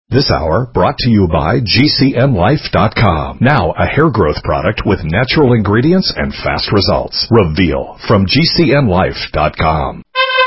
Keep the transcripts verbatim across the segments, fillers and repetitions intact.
This hour brought to you by G C N Life dot com. Now a hair growth product with natural ingredients and fast results. Reveal from G C N Life dot com.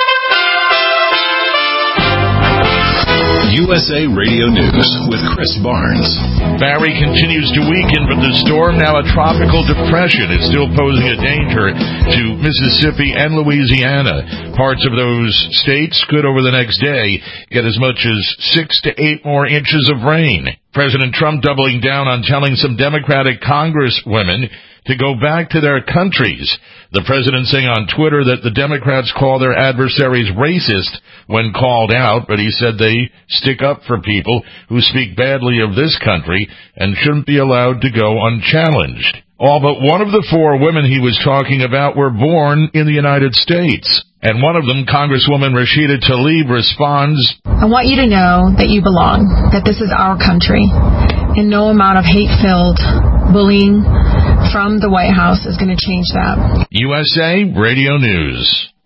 U S A Radio News with Chris Barnes. Barry continues to weaken, but the storm, now a tropical depression, is still posing a danger to Mississippi and Louisiana. Parts of those states could, over the next day, get as much as six to eight more inches of rain. President Trump doubling down on telling some Democratic congresswomen to go back to their countries. The president saying on Twitter that the Democrats call their adversaries racist when called out, but he said they stick up for people who speak badly of this country and shouldn't be allowed to go unchallenged. All but one of the four women he was talking about were born in the United States. And one of them, Congresswoman Rashida Tlaib, responds, I want you to know that you belong, that this is our country, and no amount of hate-filled bullying from the White House is going to change that. U S A Radio News.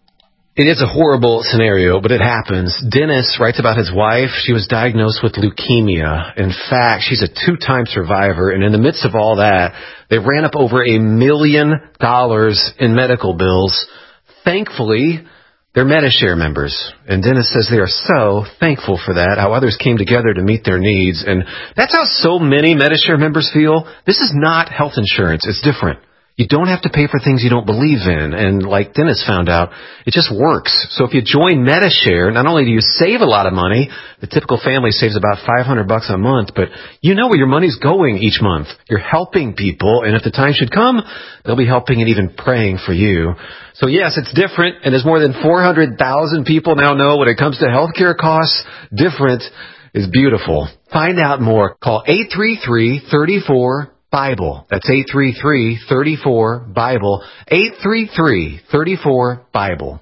It is a horrible scenario, but it happens. Dennis writes about his wife. She was diagnosed with leukemia. In fact, she's a two-time survivor, and in the midst of all that, they ran up over a million dollars in medical bills. Thankfully, they're Medi-Share members, and Dennis says they are so thankful for that, how others came together to meet their needs, and that's how so many Medi-Share members feel. This is not health insurance. It's different. You don't have to pay for things you don't believe in, and like Dennis found out, it just works. So if you join Medi-Share, not only do you save a lot of money, the typical family saves about five hundred bucks a month, but you know where your money's going each month. You're helping people, and if the time should come, they'll be helping and even praying for you. So yes, it's different, and as more than four hundred thousand people now know when it comes to healthcare costs, different is beautiful. Find out more. Call eight three three, three four, Bible. That's eight three three, three four, Bible. eight three three, three four, Bible.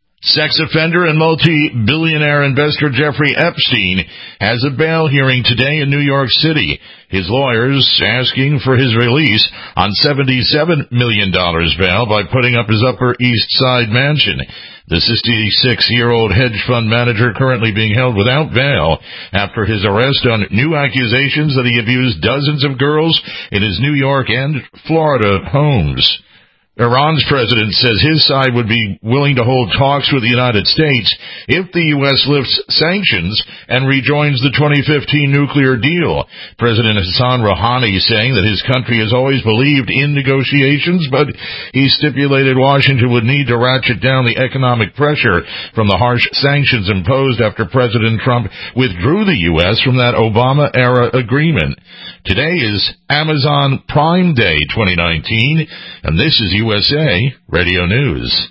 Sex offender and multi-billionaire investor Jeffrey Epstein has a bail hearing today in New York City. His lawyers asking for his release on seventy-seven million dollars bail by putting up his Upper East Side mansion. The sixty-six-year-old hedge fund manager currently being held without bail after his arrest on new accusations that he abused dozens of girls in his New York and Florida homes. Iran's president says his side would be willing to hold talks with the United States if the U S lifts sanctions and rejoins the twenty fifteen nuclear deal. President Hassan Rouhani saying that his country has always believed in negotiations, but he stipulated Washington would need to ratchet down the economic pressure from the harsh sanctions imposed after President Trump withdrew the U S from that Obama-era agreement. Today is Amazon Prime Day twenty nineteen, and this is U S A Radio News.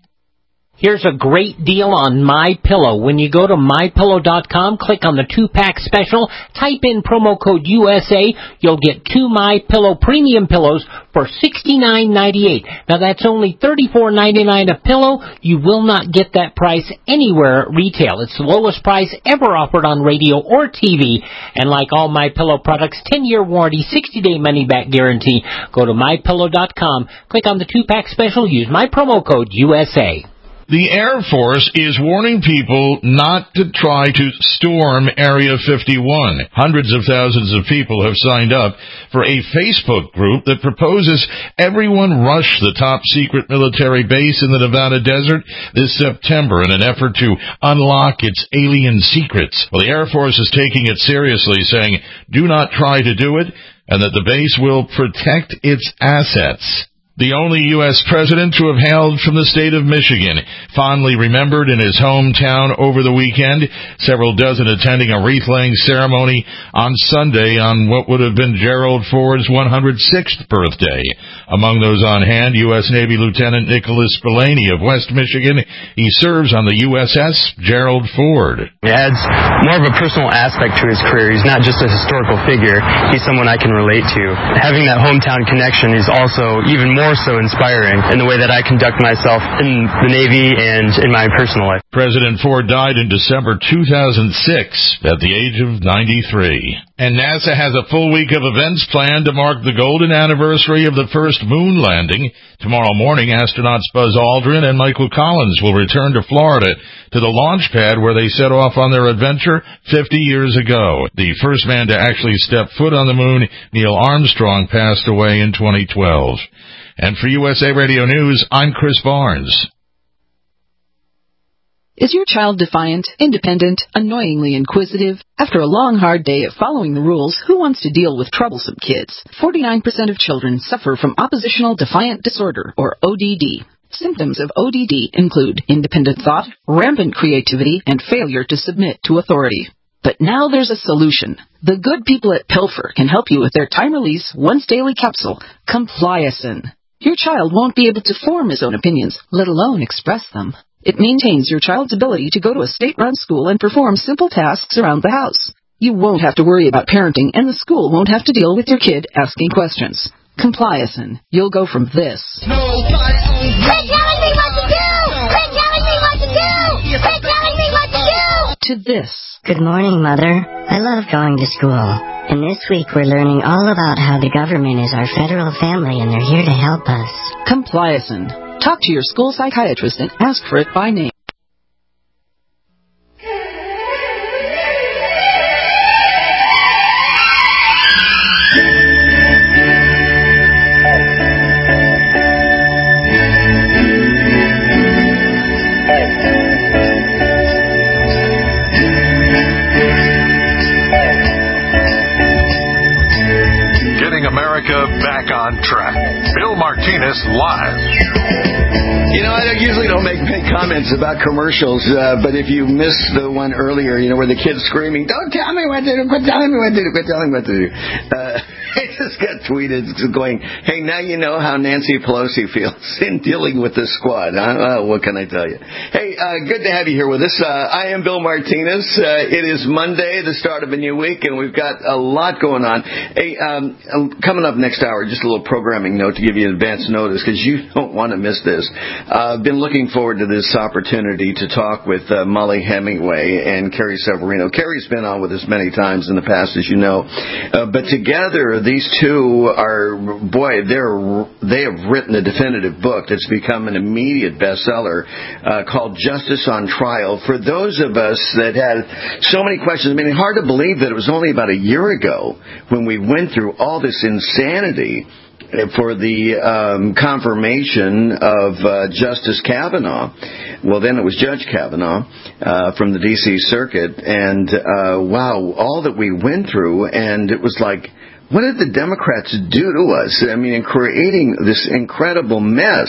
Here's a great deal on MyPillow. When you go to my pillow dot com, click on the two-pack special, type in promo code U S A, you'll get two MyPillow premium pillows for sixty-nine ninety-eight. Now that's only thirty-four ninety-nine a pillow. You will not get that price anywhere at retail. It's the lowest price ever offered on radio or T V. And like all MyPillow products, ten-year warranty, sixty-day money-back guarantee. Go to my pillow dot com, click on the two-pack special, use my promo code U S A. The Air Force is warning people not to try to storm Area fifty-one. Hundreds of thousands of people have signed up for a Facebook group that proposes everyone rush the top-secret military base in the Nevada desert this September in an effort to unlock its alien secrets. Well, the Air Force is taking it seriously, saying, do not try to do it, and that the base will protect its assets. The only U S president to have hailed from the state of Michigan, fondly remembered in his hometown over the weekend, several dozen attending a wreath-laying ceremony on Sunday on what would have been Gerald Ford's one hundred sixth birthday. Among those on hand, U S Navy Lieutenant Nicholas Spillane of West Michigan. He serves on the U S S Gerald Ford. It adds more of a personal aspect to his career. He's not just a historical figure. He's someone I can relate to. Having that hometown connection is also even more more so inspiring in the way that I conduct myself in the Navy and in my personal life. President Ford died in December two thousand six at the age of ninety-three. And NASA has a full week of events planned to mark the golden anniversary of the first moon landing. Tomorrow morning, astronauts Buzz Aldrin and Michael Collins will return to Florida to the launch pad where they set off on their adventure fifty years ago. The first man to actually step foot on the moon, Neil Armstrong, passed away in twenty twelve. And for U S A Radio News, I'm Chris Barnes. Is your child defiant, independent, annoyingly inquisitive? After a long, hard day of following the rules, who wants to deal with troublesome kids? forty-nine percent of children suffer from oppositional defiant disorder, or O D D. Symptoms of O D D include independent thought, rampant creativity, and failure to submit to authority. But now there's a solution. The good people at Pilfer can help you with their time-release, once-daily capsule, Compliacin. Your child won't be able to form his own opinions, let alone express them. It maintains your child's ability to go to a state-run school and perform simple tasks around the house. You won't have to worry about parenting, and the school won't have to deal with your kid asking questions. Compliacin. You'll go from this. Quit telling me what to do! Quit telling me what to do! Quit telling me what to do! To this. Good morning, Mother. I love going to school. And this week we're learning all about how the government is our federal family and they're here to help us. Compliacin. Talk to your school psychiatrist and ask for it by name. Getting America back on track. Bill Martinez live. You know, I usually don't make big comments about commercials, uh, but if you missed the one earlier, you know, where the kid's screaming, don't tell me what to do, quit telling me what to do, quit telling me what to do. Uh, I just got tweeted going, hey, now you know how Nancy Pelosi feels in dealing with this squad. Huh? Uh, what can I tell you? Hey, uh, good to have you here with us. Uh, I am Bill Martinez. Uh, it is Monday, the start of a new week, and we've got a lot going on. Hey, um, coming up next hour, just a little programming note to give you advance notice, because you don't want to miss this. I've uh, been looking forward to this opportunity to talk with uh, Molly Hemingway and Carrie Severino. Carrie's been on with us many times in the past, as you know. Uh, but together, these two are, boy, they're, they have written a definitive book that's become an immediate bestseller uh, called Justice on Trial. For those of us that had so many questions, I mean, hard to believe that it was only about a year ago when we went through all this insanity for the um, confirmation of uh, Justice Kavanaugh. Well, then it was Judge Kavanaugh uh, from the D C Circuit. And, uh, wow, all that we went through, and it was like, what did the Democrats do to us? I mean, in creating this incredible mess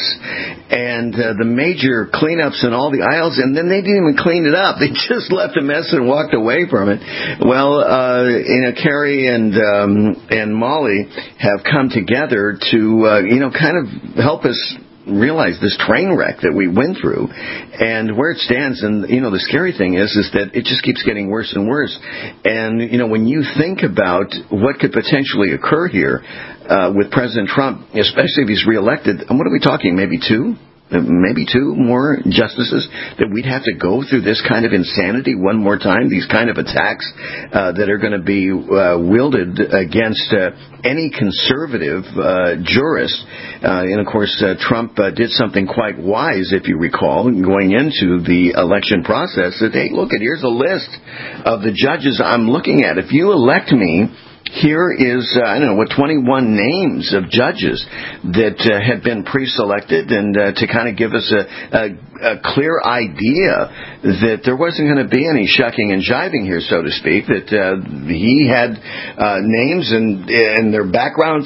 and uh, the major cleanups in all the aisles, and then they didn't even clean it up. They just left a mess and walked away from it. Well, uh, you know, Carrie and um, and Molly have come together to, uh, you know, kind of help us realize this train wreck that we went through and where it stands. And, you know, the scary thing is, is that it just keeps getting worse and worse. And, you know, when you think about what could potentially occur here uh, with President Trump, especially if he's reelected, and what are we talking, maybe two? Maybe two more justices, that we'd have to go through this kind of insanity one more time, these kind of attacks uh, that are going to be uh, wielded against uh, any conservative uh, jurist. Uh, and, of course, uh, Trump uh, did something quite wise, if you recall, going into the election process, that, hey, look, here's a list of the judges I'm looking at. If you elect me, here is, uh, I don't know, what, twenty-one names of judges that uh, had been pre-selected, and uh, to kind of give us a, a, a clear idea that there wasn't going to be any shucking and jiving here, so to speak, that uh, he had uh, names and, and their backgrounds.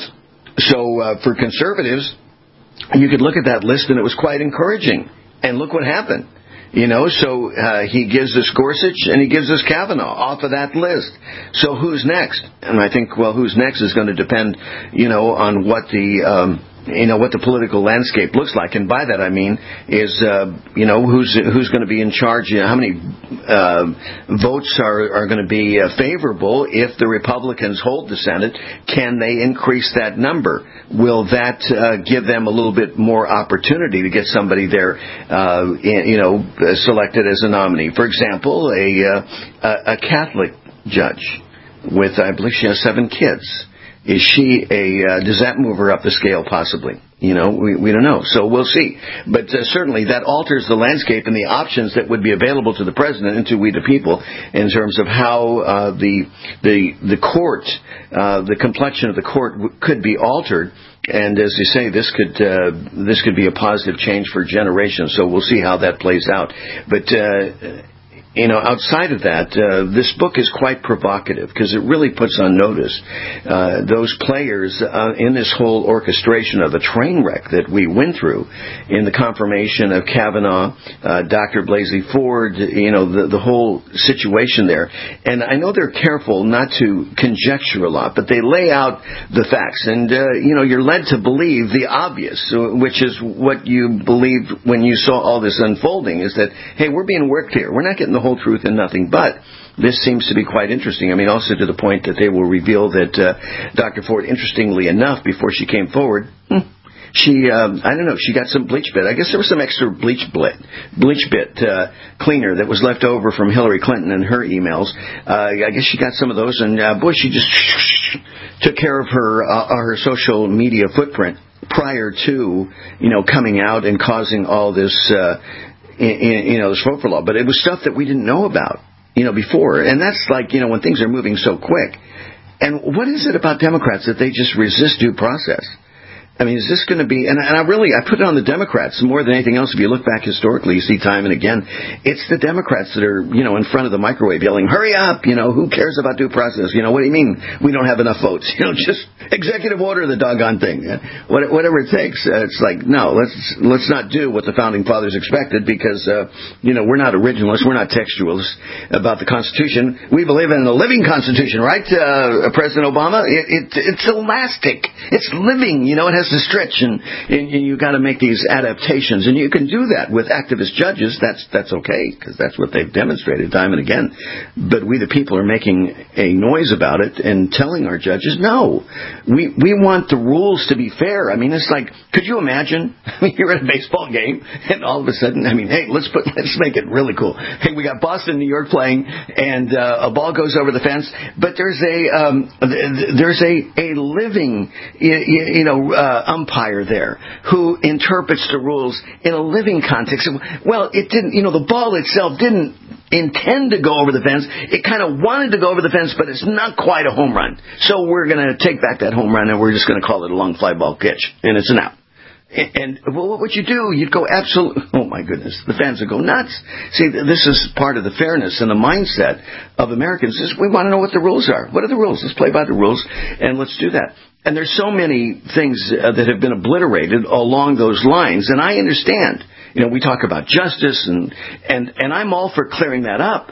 So uh, for conservatives, you could look at that list, and it was quite encouraging. And look what happened. You know, so uh, he gives us Gorsuch and he gives us Kavanaugh off of that list. So who's next? And I think, well, who's next is going to depend, you know, on what the um, you know, what the political landscape looks like. And by that I mean is, uh, you know, who's who's going to be in charge, you know, how many uh, votes are, are going to be uh, favorable if the Republicans hold the Senate. Can they increase that number? Will that uh, give them a little bit more opportunity to get somebody there, uh, in, you know, selected as a nominee? For example, a, uh, a Catholic judge. with, I believe she has seven kids. Is she a, uh, does that move her up the scale possibly? You know, we, we don't know. So we'll see. But uh, certainly that alters the landscape and the options that would be available to the president and to we the people in terms of how uh, the the the court, uh, the complexion of the court w- could be altered. And as you say, this could uh, this could be a positive change for generations. So we'll see how that plays out. But uh, you know, outside of that, uh, this book is quite provocative because it really puts on notice uh, those players uh, in this whole orchestration of the train wreck that we went through in the confirmation of Kavanaugh, uh, Doctor Blasey Ford, you know, the, the whole situation there. And I know they're careful not to conjecture a lot, but they lay out the facts. And, uh, you know, you're led to believe the obvious, which is what you believed when you saw all this unfolding, is that, hey, we're being worked here. We're not getting the whole truth and nothing but. This seems to be quite interesting. I mean, also to the point that they will reveal that uh, Doctor Ford, interestingly enough, before she came forward, hmm, she, uh, I don't know, she got some bleach bit. I guess there was some extra bleach bit, bleach bit uh, cleaner that was left over from Hillary Clinton and her emails. Uh, I guess she got some of those, and uh, boy, she just took care of her uh, her social media footprint prior to, you know, coming out and causing all this. Uh, In, in, you know, this vote for law, but it was stuff that we didn't know about, you know, before. And that's like, you know, when things are moving so quick. And what is it about Democrats that they just resist due process? I mean, is this going to be, and, and I really, I put it on the Democrats more than anything else. If you look back historically, you see time and again, it's the Democrats that are, you know, in front of the microwave yelling, hurry up, you know, who cares about due process? You know, what do you mean we don't have enough votes? You know, just executive order the doggone thing. What, whatever it takes. Uh, it's like, no, let's, let's not do what the Founding Fathers expected because, uh, you know, we're not originalists, we're not textualists about the Constitution. We believe in a living Constitution, right, uh, President Obama? It, it, it's elastic. It's living, you know, it has to stretch, and, and you got to make these adaptations, and you can do that with activist judges. That's that's okay because that's what they've demonstrated time and again. But we, the people, are making a noise about it and telling our judges, no, we we want the rules to be fair. I mean, it's like, could you imagine? I mean, you're at a baseball game, and all of a sudden, I mean, hey, let's put let's make it really cool. Hey, we got Boston, New York playing, and uh, a ball goes over the fence, but there's a um, there's a a living, you, you know. Uh, umpire there who interprets the rules in a living context. Well, it didn't, you know, the ball itself didn't intend to go over the fence. It kind of wanted to go over the fence, but it's not quite a home run. So we're going to take back that home run and we're just going to call it a long fly ball pitch, and it's an out. And, and well, what would you do? You'd go absolutely, oh my goodness, the fans would go nuts. See, this is part of the fairness and the mindset of Americans is we want to know what the rules are. What are the rules? Let's play by the rules, and let's do that. And there's so many things uh, that have been obliterated along those lines, and I understand. You know, we talk about justice, and, and, and I'm all for clearing that up.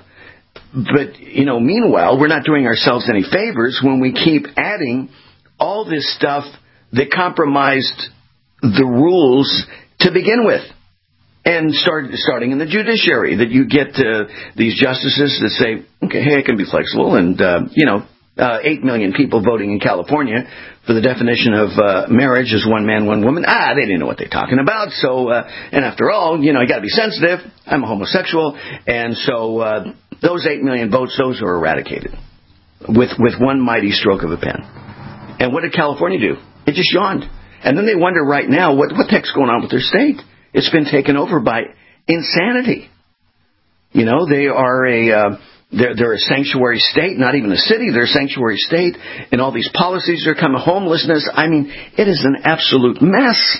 But, you know, meanwhile, we're not doing ourselves any favors when we keep adding all this stuff that compromised the rules to begin with. And start, starting in the judiciary, that you get uh, these justices that say, okay, hey, I can be flexible, and, uh, you know, uh, eight million people voting in California for the definition of uh, marriage as one man, one woman. Ah, they didn't know what they're talking about. So, uh, and after all, you know, you got to be sensitive. I'm a homosexual, and so uh, those eight million votes, those are eradicated with with one mighty stroke of a pen. And what did California do? It just yawned. And then they wonder right now what what the heck's going on with their state. It's been taken over by insanity. You know, they are a. Uh, They're, they're a sanctuary state, not even a city. They're a sanctuary state, and all these policies are coming. Homelessness. I mean, it is an absolute mess.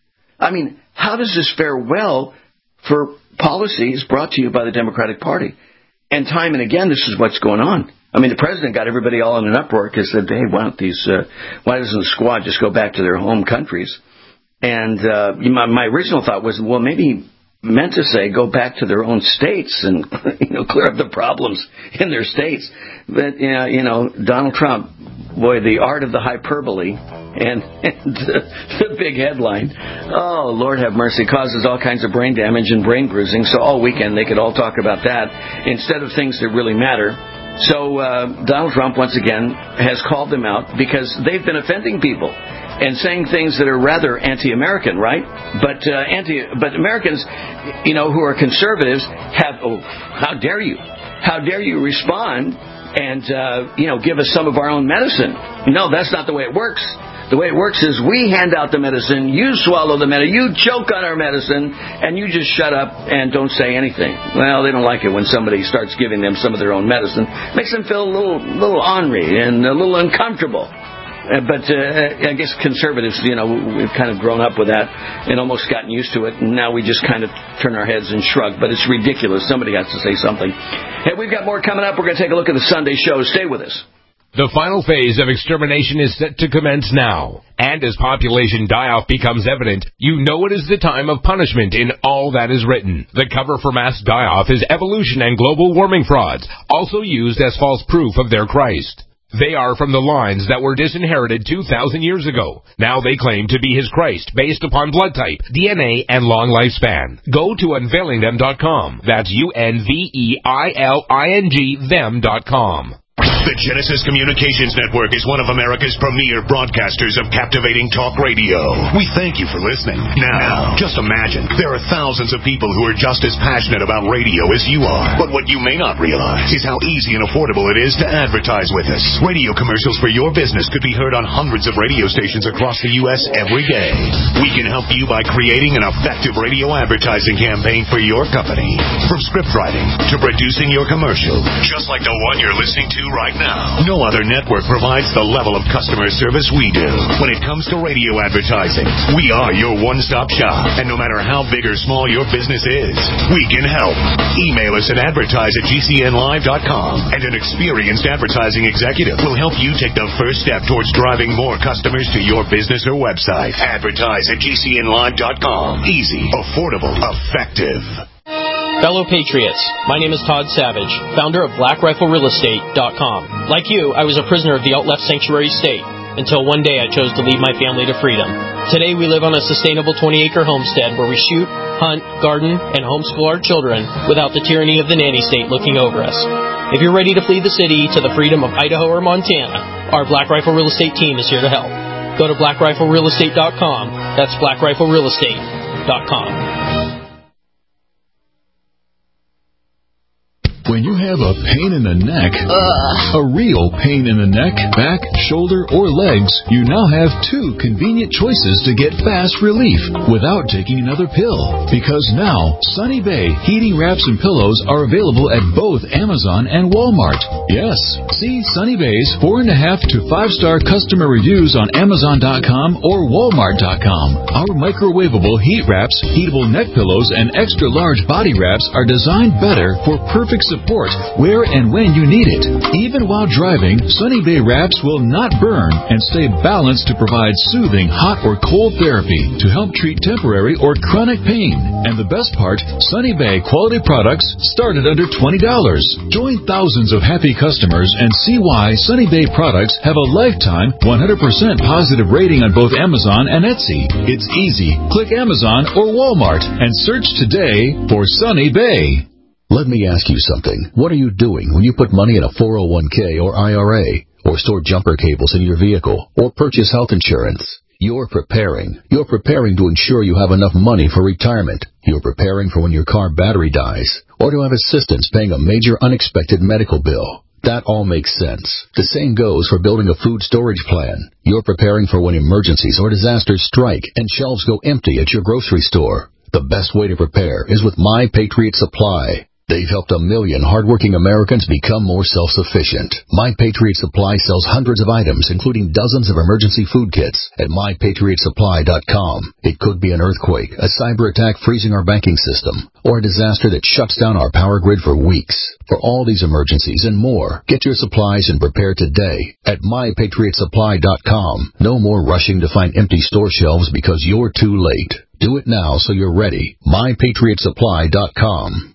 I mean, how does this fare well for policies brought to you by the Democratic Party? And time and again, this is what's going on. I mean, the president got everybody all in an uproar because said, "Hey, why don't these? Uh, why doesn't the squad just go back to their home countries?" And uh, my, my original thought was, well, maybe. Meant to say go back to their own states and, you know, clear up the problems in their states. But, yeah, you know, Donald Trump, boy, the art of the hyperbole and, and the, the big headline, oh, Lord have mercy, causes all kinds of brain damage and brain bruising. So all weekend they could all talk about that instead of things that really matter. So uh, Donald Trump, once again, has called them out because they've been offending people and saying things that are rather anti-American, right? But uh, anti, but Americans, you know, who are conservatives have, oh, how dare you? How dare you respond and, uh, you know, give us some of our own medicine. No, that's not the way it works. The way it works is we hand out the medicine, you swallow the medicine, you choke on our medicine, and you just shut up and don't say anything. Well, they don't like it when somebody starts giving them some of their own medicine. Makes them feel a little, little ornery and a little uncomfortable. Uh, but uh, I guess conservatives, you know, we've kind of grown up with that and almost gotten used to it, and now we just kind of turn our heads and shrug. But it's ridiculous. Somebody has to say something. Hey, we've got more coming up. We're going to take a look at the Sunday show. Stay with us. The final phase of extermination is set to commence now. And as population die-off becomes evident, you know it is the time of punishment in all that is written. The cover for mass die-off is evolution and global warming frauds, also used as false proof of their Christ. They are from the lines that were disinherited two thousand years ago. Now they claim to be his Christ based upon blood type, D N A, and long lifespan. Go to unveiling them dot com. That's U N V E I L I N G them dot com. The Genesis Communications Network is one of America's premier broadcasters of captivating talk radio. We thank you for listening. Now, just imagine, there are thousands of people who are just as passionate about radio as you are. But what you may not realize is how easy and affordable it is to advertise with us. Radio commercials for your business could be heard on hundreds of radio stations across the U S every day. We can help you by creating an effective radio advertising campaign for your company. From script writing to producing your commercial, just like the one you're listening to right now. No other network provides the level of customer service we do. When it comes to radio advertising, we are your one-stop shop. And no matter how big or small your business is, we can help. Email us at advertise at G C N live dot com, and an experienced advertising executive will help you take the first step towards driving more customers to your business or website. Advertise at G C N live dot com. Easy, affordable, effective. Fellow Patriots, my name is Todd Savage, founder of Black Rifle Real Estate dot com. Like you, I was a prisoner of the alt-left sanctuary state, until one day I chose to lead my family to freedom. Today we live on a sustainable twenty-acre homestead where we shoot, hunt, garden, and homeschool our children without the tyranny of the nanny state looking over us. If you're ready to flee the city to the freedom of Idaho or Montana, our Black Rifle Real Estate team is here to help. Go to Black Rifle Real Estate dot com. That's Black Rifle Real Estate dot com. When you have a pain in the neck, uh. a real pain in the neck, back, shoulder, or legs, you now have two convenient choices to get fast relief without taking another pill. Because now, Sunny Bay heating wraps and pillows are available at both Amazon and Walmart. Yes, see Sunny Bay's four and a half to five star customer reviews on Amazon dot com or Walmart dot com. Our microwavable heat wraps, heatable neck pillows, and extra large body wraps are designed better for perfect support where and when you need it. Even while driving, Sunny Bay wraps will not burn and stay balanced to provide soothing hot or cold therapy to help treat temporary or chronic pain. And the best part, Sunny Bay quality products start at under twenty dollars. Join thousands of happy customers and see why Sunny Bay products have a lifetime one hundred percent positive rating on both Amazon and Etsy. It's easy. Click Amazon or Walmart and search today for Sunny Bay. Let me ask you something. What are you doing when you put money in a four oh one k or I R A, or store jumper cables in your vehicle, or purchase health insurance? You're preparing. You're preparing to ensure you have enough money for retirement. You're preparing for when your car battery dies, or to have assistance paying a major unexpected medical bill. That all makes sense. The same goes for building a food storage plan. You're preparing for when emergencies or disasters strike and shelves go empty at your grocery store. The best way to prepare is with My Patriot Supply. They've helped a million hardworking Americans become more self-sufficient. My Patriot Supply sells hundreds of items, including dozens of emergency food kits at my patriot supply dot com. It could be an earthquake, a cyber attack freezing our banking system, or a disaster that shuts down our power grid for weeks. For all these emergencies and more, get your supplies and prepare today at my patriot supply dot com. No more rushing to find empty store shelves because you're too late. Do it now so you're ready. my patriot supply dot com.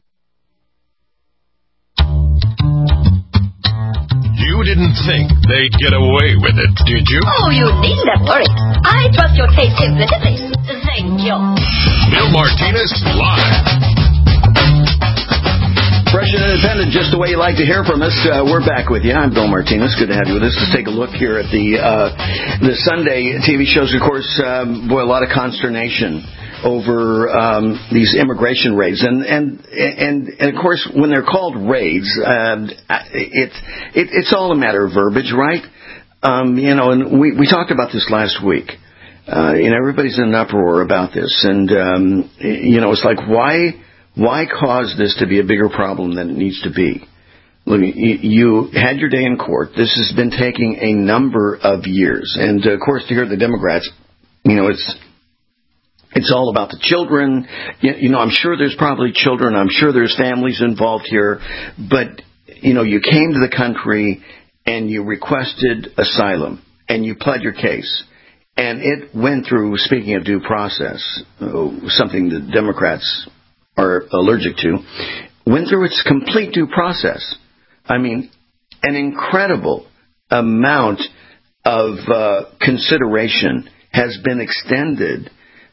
You didn't think they'd get away with it, did you? Oh, you needn't worry. I trust your taste implicitly. Thank you. Bill Martinez live. Fresh and independent, just the way you like to hear from us. Uh, we're back with you. I'm Bill Martinez. Good to have you with us. Let's take a look here at the uh, the Sunday T V shows. Of course, um, boy, a lot of consternation over um, these immigration raids, and and and and of course, when they're called raids, um, it, it it's all a matter of verbiage, right? Um, you know, and we we talked about this last week. Uh, you know, everybody's in an uproar about this, and um, you know, it's like why why cause this to be a bigger problem than it needs to be? Look, you, you had your day in court. This has been taking a number of years, and uh, of course, to hear the Democrats, you know, it's it's all about the children. You, you know, I'm sure there's probably children. I'm sure there's families involved here, but you know, you came to the country and you requested asylum and you pled your case. And it went through, speaking of due process, something the Democrats are allergic to, went through its complete due process. I mean, an incredible amount of uh, consideration has been extended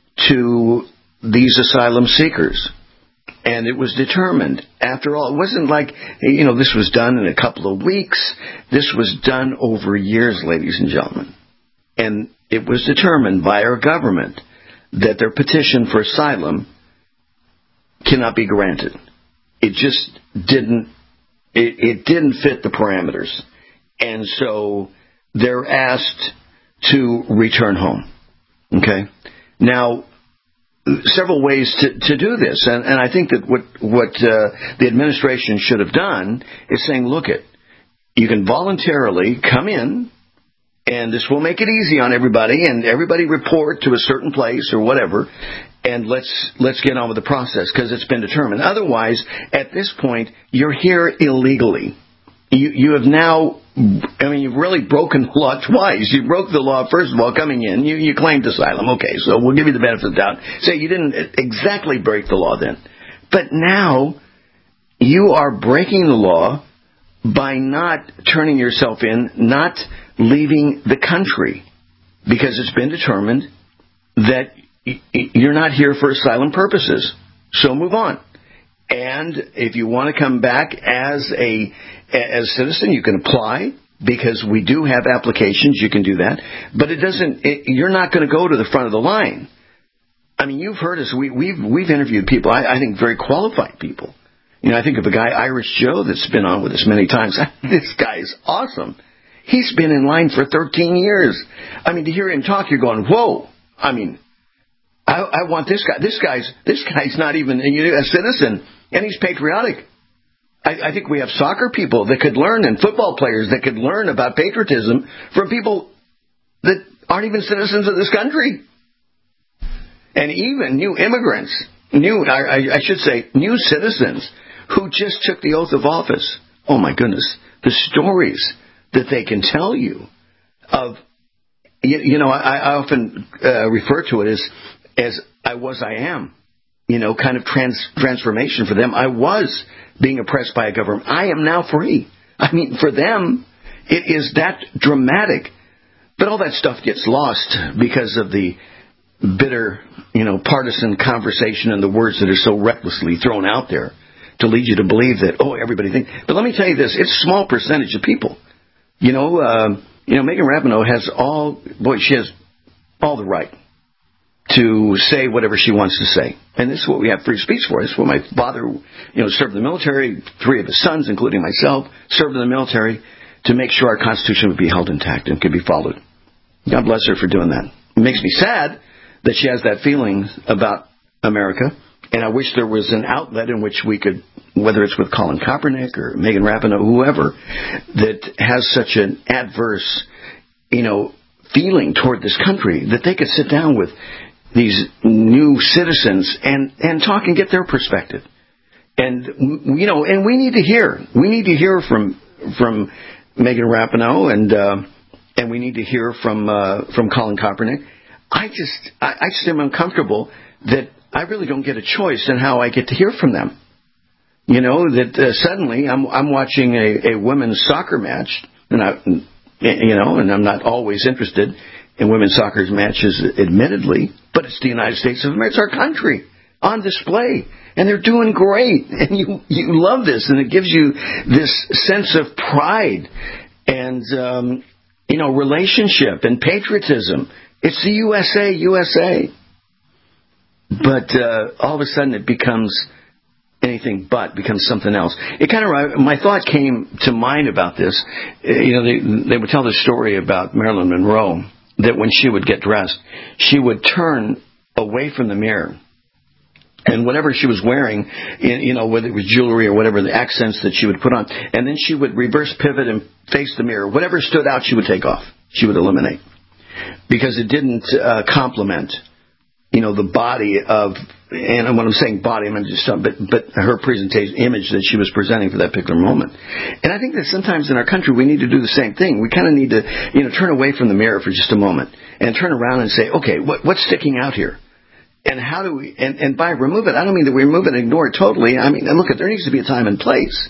to these asylum seekers. And it was determined, after all, it wasn't like, you know, this was done in a couple of weeks. This was done over years, ladies and gentlemen. And it was determined by our government that their petition for asylum cannot be granted. It just didn't, it, it didn't fit the parameters. And so they're asked to return home. Okay? Now, several ways to, to do this. And, and I think that what, what uh, the administration should have done is saying, look it, you can voluntarily come in, and this will make it easy on everybody, and everybody report to a certain place or whatever, and let's let's get on with the process because it's been determined. Otherwise, at this point, you're here illegally. You you have now, I mean, you've really broken the law twice. You broke the law, first of all, coming in. You, you claimed asylum. Okay, so we'll give you the benefit of the doubt. Say you didn't exactly break the law then. But now you are breaking the law by not turning yourself in, not leaving the country, because it's been determined that you're not here for asylum purposes. So move on. And if you want to come back as a as a citizen, you can apply, because we do have applications. You can do that. But it doesn't. It, you're not going to go to the front of the line. I mean, you've heard us. We, we've we've interviewed people. I, I think very qualified people. You know, I think of a guy, Irish Joe, that's been on with us many times. This guy is awesome. He's been in line for thirteen years. I mean, to hear him talk, you're going, whoa. I mean, I, I want this guy. This guy's this guy's not even a citizen, and he's patriotic. I, I think we have soccer people that could learn, and football players that could learn about patriotism from people that aren't even citizens of this country. And even new immigrants, new I, I should say, new citizens who just took the oath of office. Oh, my goodness. The stories that they can tell you of, you, you know, I, I often uh, refer to it as, as I was, I am, you know, kind of trans, transformation for them. I was being oppressed by a government. I am now free. I mean, for them, it is that dramatic. But all that stuff gets lost because of the bitter, you know, partisan conversation and the words that are so recklessly thrown out there to lead you to believe that, oh, everybody thinks. But let me tell you this, it's a small percentage of people. You know, uh, you know, Megan Rapinoe has all, boy, she has all the right to say whatever she wants to say. And this is what we have free speech for. This is what my father, you know, served in the military, three of his sons, including myself, served in the military to make sure our Constitution would be held intact and could be followed. God bless her for doing that. It makes me sad that she has that feeling about America. And I wish there was an outlet in which we could, whether it's with Colin Kaepernick or Megan Rapinoe, whoever, that has such an adverse, you know, feeling toward this country, that they could sit down with these new citizens and, and talk and get their perspective. And, you know, and we need to hear. We need to hear from from Megan Rapinoe, and uh, and we need to hear from uh, from Colin Kaepernick. I just, I, I just am uncomfortable that I really don't get a choice in how I get to hear from them. You know, that uh, suddenly I'm I'm watching a, a women's soccer match, and I, you know, and I'm not always interested in women's soccer matches, admittedly, but it's the United States of America. It's our country on display, and they're doing great, and you you love this, and it gives you this sense of pride and um, you know, relationship and patriotism. It's the U S A, U S A. but uh, all of a sudden it becomes anything but, becomes something else. It kind of, my thought came to mind about this. You know, they, they would tell the story about Marilyn Monroe, that when she would get dressed, she would turn away from the mirror. And whatever she was wearing, you know, whether it was jewelry or whatever, the accents that she would put on, and then she would reverse pivot and face the mirror. Whatever stood out, she would take off. She would eliminate. Because it didn't uh, complement, you know, the body of, and when I'm saying body, I'm just, but, but her presentation, image that she was presenting for that particular moment. And I think that sometimes in our country we need to do the same thing. We kind of need to, you know, turn away from the mirror for just a moment and turn around and say, okay, what, what's sticking out here? And how do we, and, and by remove it, I don't mean that we remove it and ignore it totally. I mean, look, there needs to be a time and place.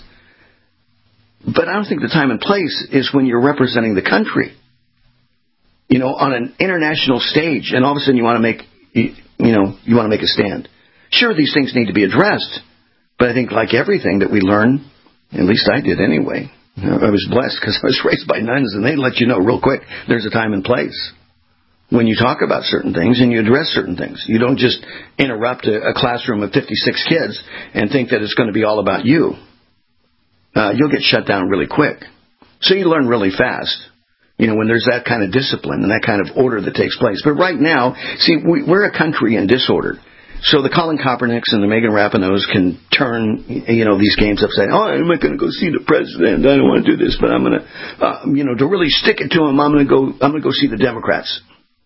But I don't think the time and place is when you're representing the country, you know, on an international stage, and all of a sudden you want to make, you, you know, you want to make a stand. Sure, these things need to be addressed, but I think like everything that we learn, at least I did anyway, you know, I was blessed because I was raised by nuns, and they let you know real quick there's a time and place when you talk about certain things and you address certain things. You don't just interrupt a, a classroom of fifty-six kids and think that it's going to be all about you. Uh, you'll get shut down really quick. So you learn really fast, you know, when there's that kind of discipline and that kind of order that takes place. But right now, see, we, we're a country in disorder. So the Colin Kaepernicks and the Megan Rapinoes can turn, you know, these games upside down. Oh, I'm not going to go see the president. I don't want to do this, but I'm going to, uh, you know, to really stick it to him, I'm going to go, I'm going to go see the Democrats.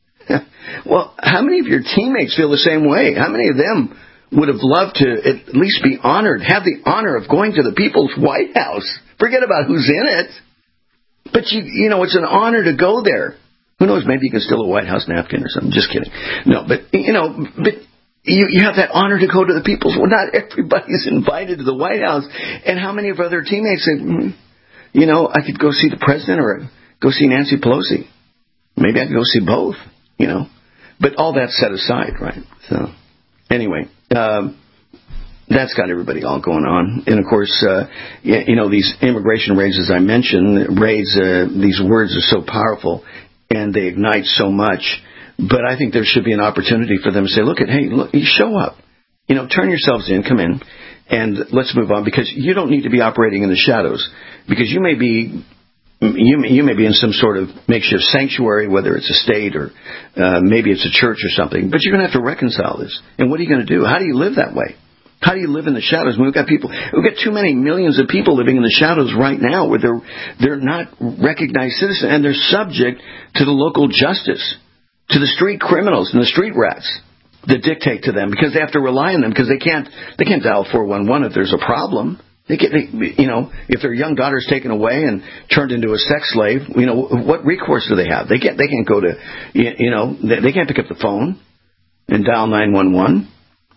Well, how many of your teammates feel the same way? How many of them would have loved to at least be honored, have the honor of going to the people's White House? Forget about who's in it. But, you you know, it's an honor to go there. Who knows, maybe you can steal a White House napkin or something. Just kidding. No, but, you know, but you, you have that honor to go to the people's. Well, not everybody's invited to the White House. And how many of other teammates say, mm, you know, I could go see the president or go see Nancy Pelosi. Maybe I could go see both. You know, but all that's set aside, right? So, anyway, um, that's got everybody all going on. And, of course, uh, you know, these immigration raids, as I mentioned, raids, uh, these words are so powerful, and they ignite so much. But I think there should be an opportunity for them to say, look, at, hey, look, you show up. You know, turn yourselves in, come in, and let's move on. Because you don't need to be operating in the shadows. Because you may be... You may, you may be in some sort of makeshift sanctuary, whether it's a state or uh, maybe it's a church or something, but you're going to have to reconcile this. And what are you going to do? How do you live that way? How do you live in the shadows? We've got people, we've got too many millions of people living in the shadows right now where they're, they're not recognized citizens, and they're subject to the local justice, to the street criminals and the street rats that dictate to them because they have to rely on them because they can't, they can't dial four one one if there's a problem. They get, they, you know, if their young daughter's taken away and turned into a sex slave, you know, what recourse do they have? They can't, they can't go to, you know, they, they can't pick up the phone and dial nine one one.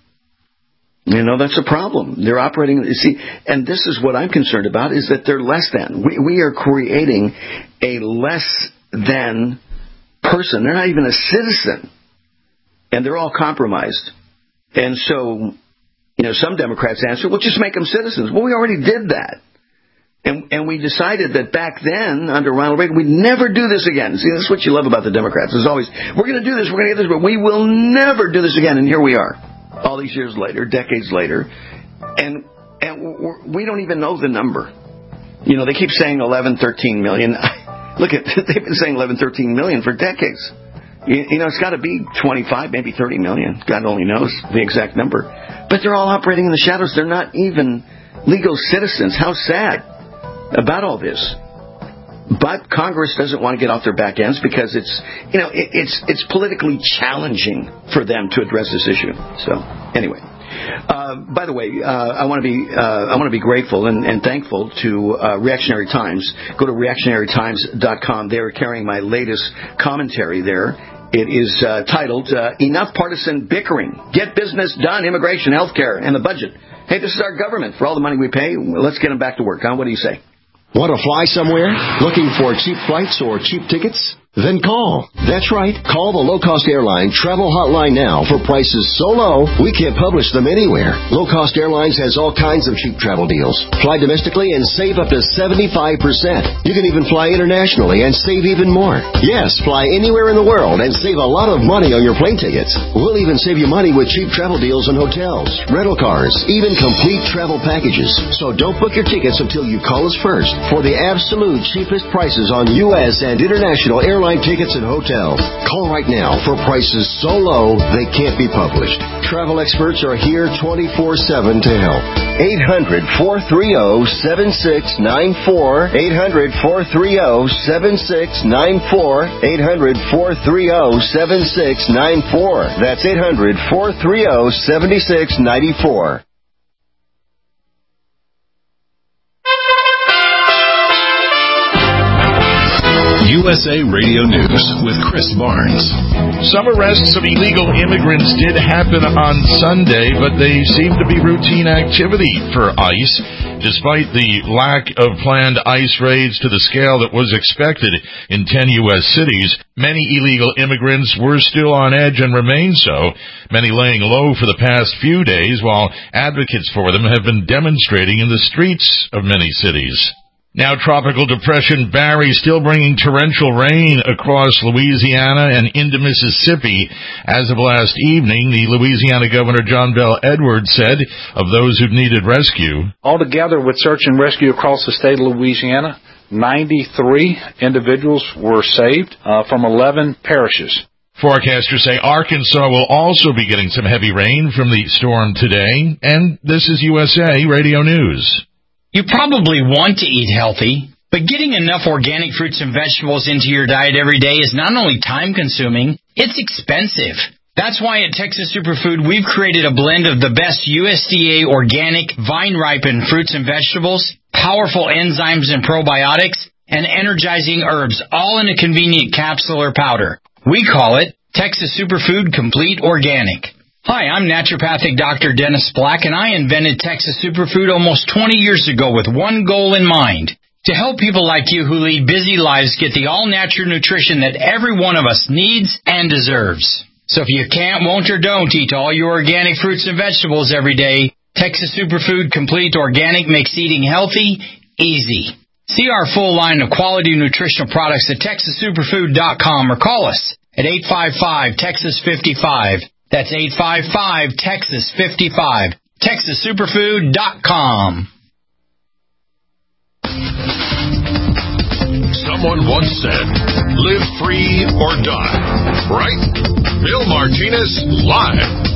You know, that's a problem. They're operating, you see, and this is what I'm concerned about, is that they're less than. We, we are creating a less than person. They're not even a citizen. And they're all compromised. And so... You know, some Democrats answer, well, just make them citizens. Well, we already did that. And and we decided that back then, under Ronald Reagan, we'd never do this again. See, that's what you love about the Democrats. It's always, we're going to do this, we're going to get this, but we will never do this again. And here we are, all these years later, decades later. And and we're, we don't even know the number. You know, they keep saying eleven, thirteen million. Look, at they've been saying eleven, thirteen million for decades. You, you know, it's got to be twenty-five, maybe thirty million. God only knows the exact number. But they're all operating in the shadows. They're not even legal citizens. How sad about all this. But Congress doesn't want to get off their back ends because it's, you know, it, it's it's politically challenging for them to address this issue. So, anyway. Uh, by the way, uh, I want to be uh, I want to be grateful and, and thankful to uh, Reactionary Times. Go to reactionary times dot com. They're carrying my latest commentary there. It is uh, titled uh, "Enough Partisan Bickering: Get Business Done, Immigration, Healthcare, and the Budget." Hey, this is our government. For all the money we pay, let's get them back to work. Huh? What do you say? Want to fly somewhere? Looking for cheap flights or cheap tickets? Then call. That's right. Call the low-cost airline travel hotline now for prices so low we can't publish them anywhere. Low-cost airlines has all kinds of cheap travel deals. Fly domestically and save up to seventy-five percent. You can even fly internationally and save even more. Yes, fly anywhere in the world and save a lot of money on your plane tickets. We'll even save you money with cheap travel deals on hotels, rental cars, even complete travel packages. So don't book your tickets until you call us first for the absolute cheapest prices on U S and international airlines. Airline tickets and hotels. Call right now for prices so low they can't be published. Travel experts are here twenty-four seven to help. eight hundred, four three zero, seven six nine four. eight hundred, four three zero, seven six nine four. eight hundred, four three zero, seven six nine four. That's eight hundred, four three zero, seven six nine four. U S A Radio News with Chris Barnes. Some arrests of illegal immigrants did happen on Sunday, but they seem to be routine activity for ICE. Despite the lack of planned ICE raids to the scale that was expected in ten U S cities, many illegal immigrants were still on edge and remain so, many laying low for the past few days, while advocates for them have been demonstrating in the streets of many cities. Now, Tropical Depression Barry still bringing torrential rain across Louisiana and into Mississippi. As of last evening, the Louisiana Governor John Bel Edwards said of those who needed rescue, altogether with search and rescue across the state of Louisiana, ninety-three individuals were saved uh, from eleven parishes. Forecasters say Arkansas will also be getting some heavy rain from the storm today. And this is U S A Radio News. You probably want to eat healthy, but getting enough organic fruits and vegetables into your diet every day is not only time-consuming, it's expensive. That's why at Texas Superfood, we've created a blend of the best U S D A organic, vine-ripened fruits and vegetables, powerful enzymes and probiotics, and energizing herbs, all in a convenient capsule or powder. We call it Texas Superfood Complete Organic. Hi, I'm naturopathic Doctor Dennis Black, and I invented Texas Superfood almost twenty years ago with one goal in mind: to help people like you who lead busy lives get the all-natural nutrition that every one of us needs and deserves. So if you can't, won't, or don't eat all your organic fruits and vegetables every day, Texas Superfood Complete Organic makes eating healthy easy. See our full line of quality nutritional products at texas superfood dot com or call us at eight five five, Texas fifty-five. That's eight five five, Texas fifty-five. texas superfood dot com. Someone once said, live free or die. Right? Bill Martinez, live.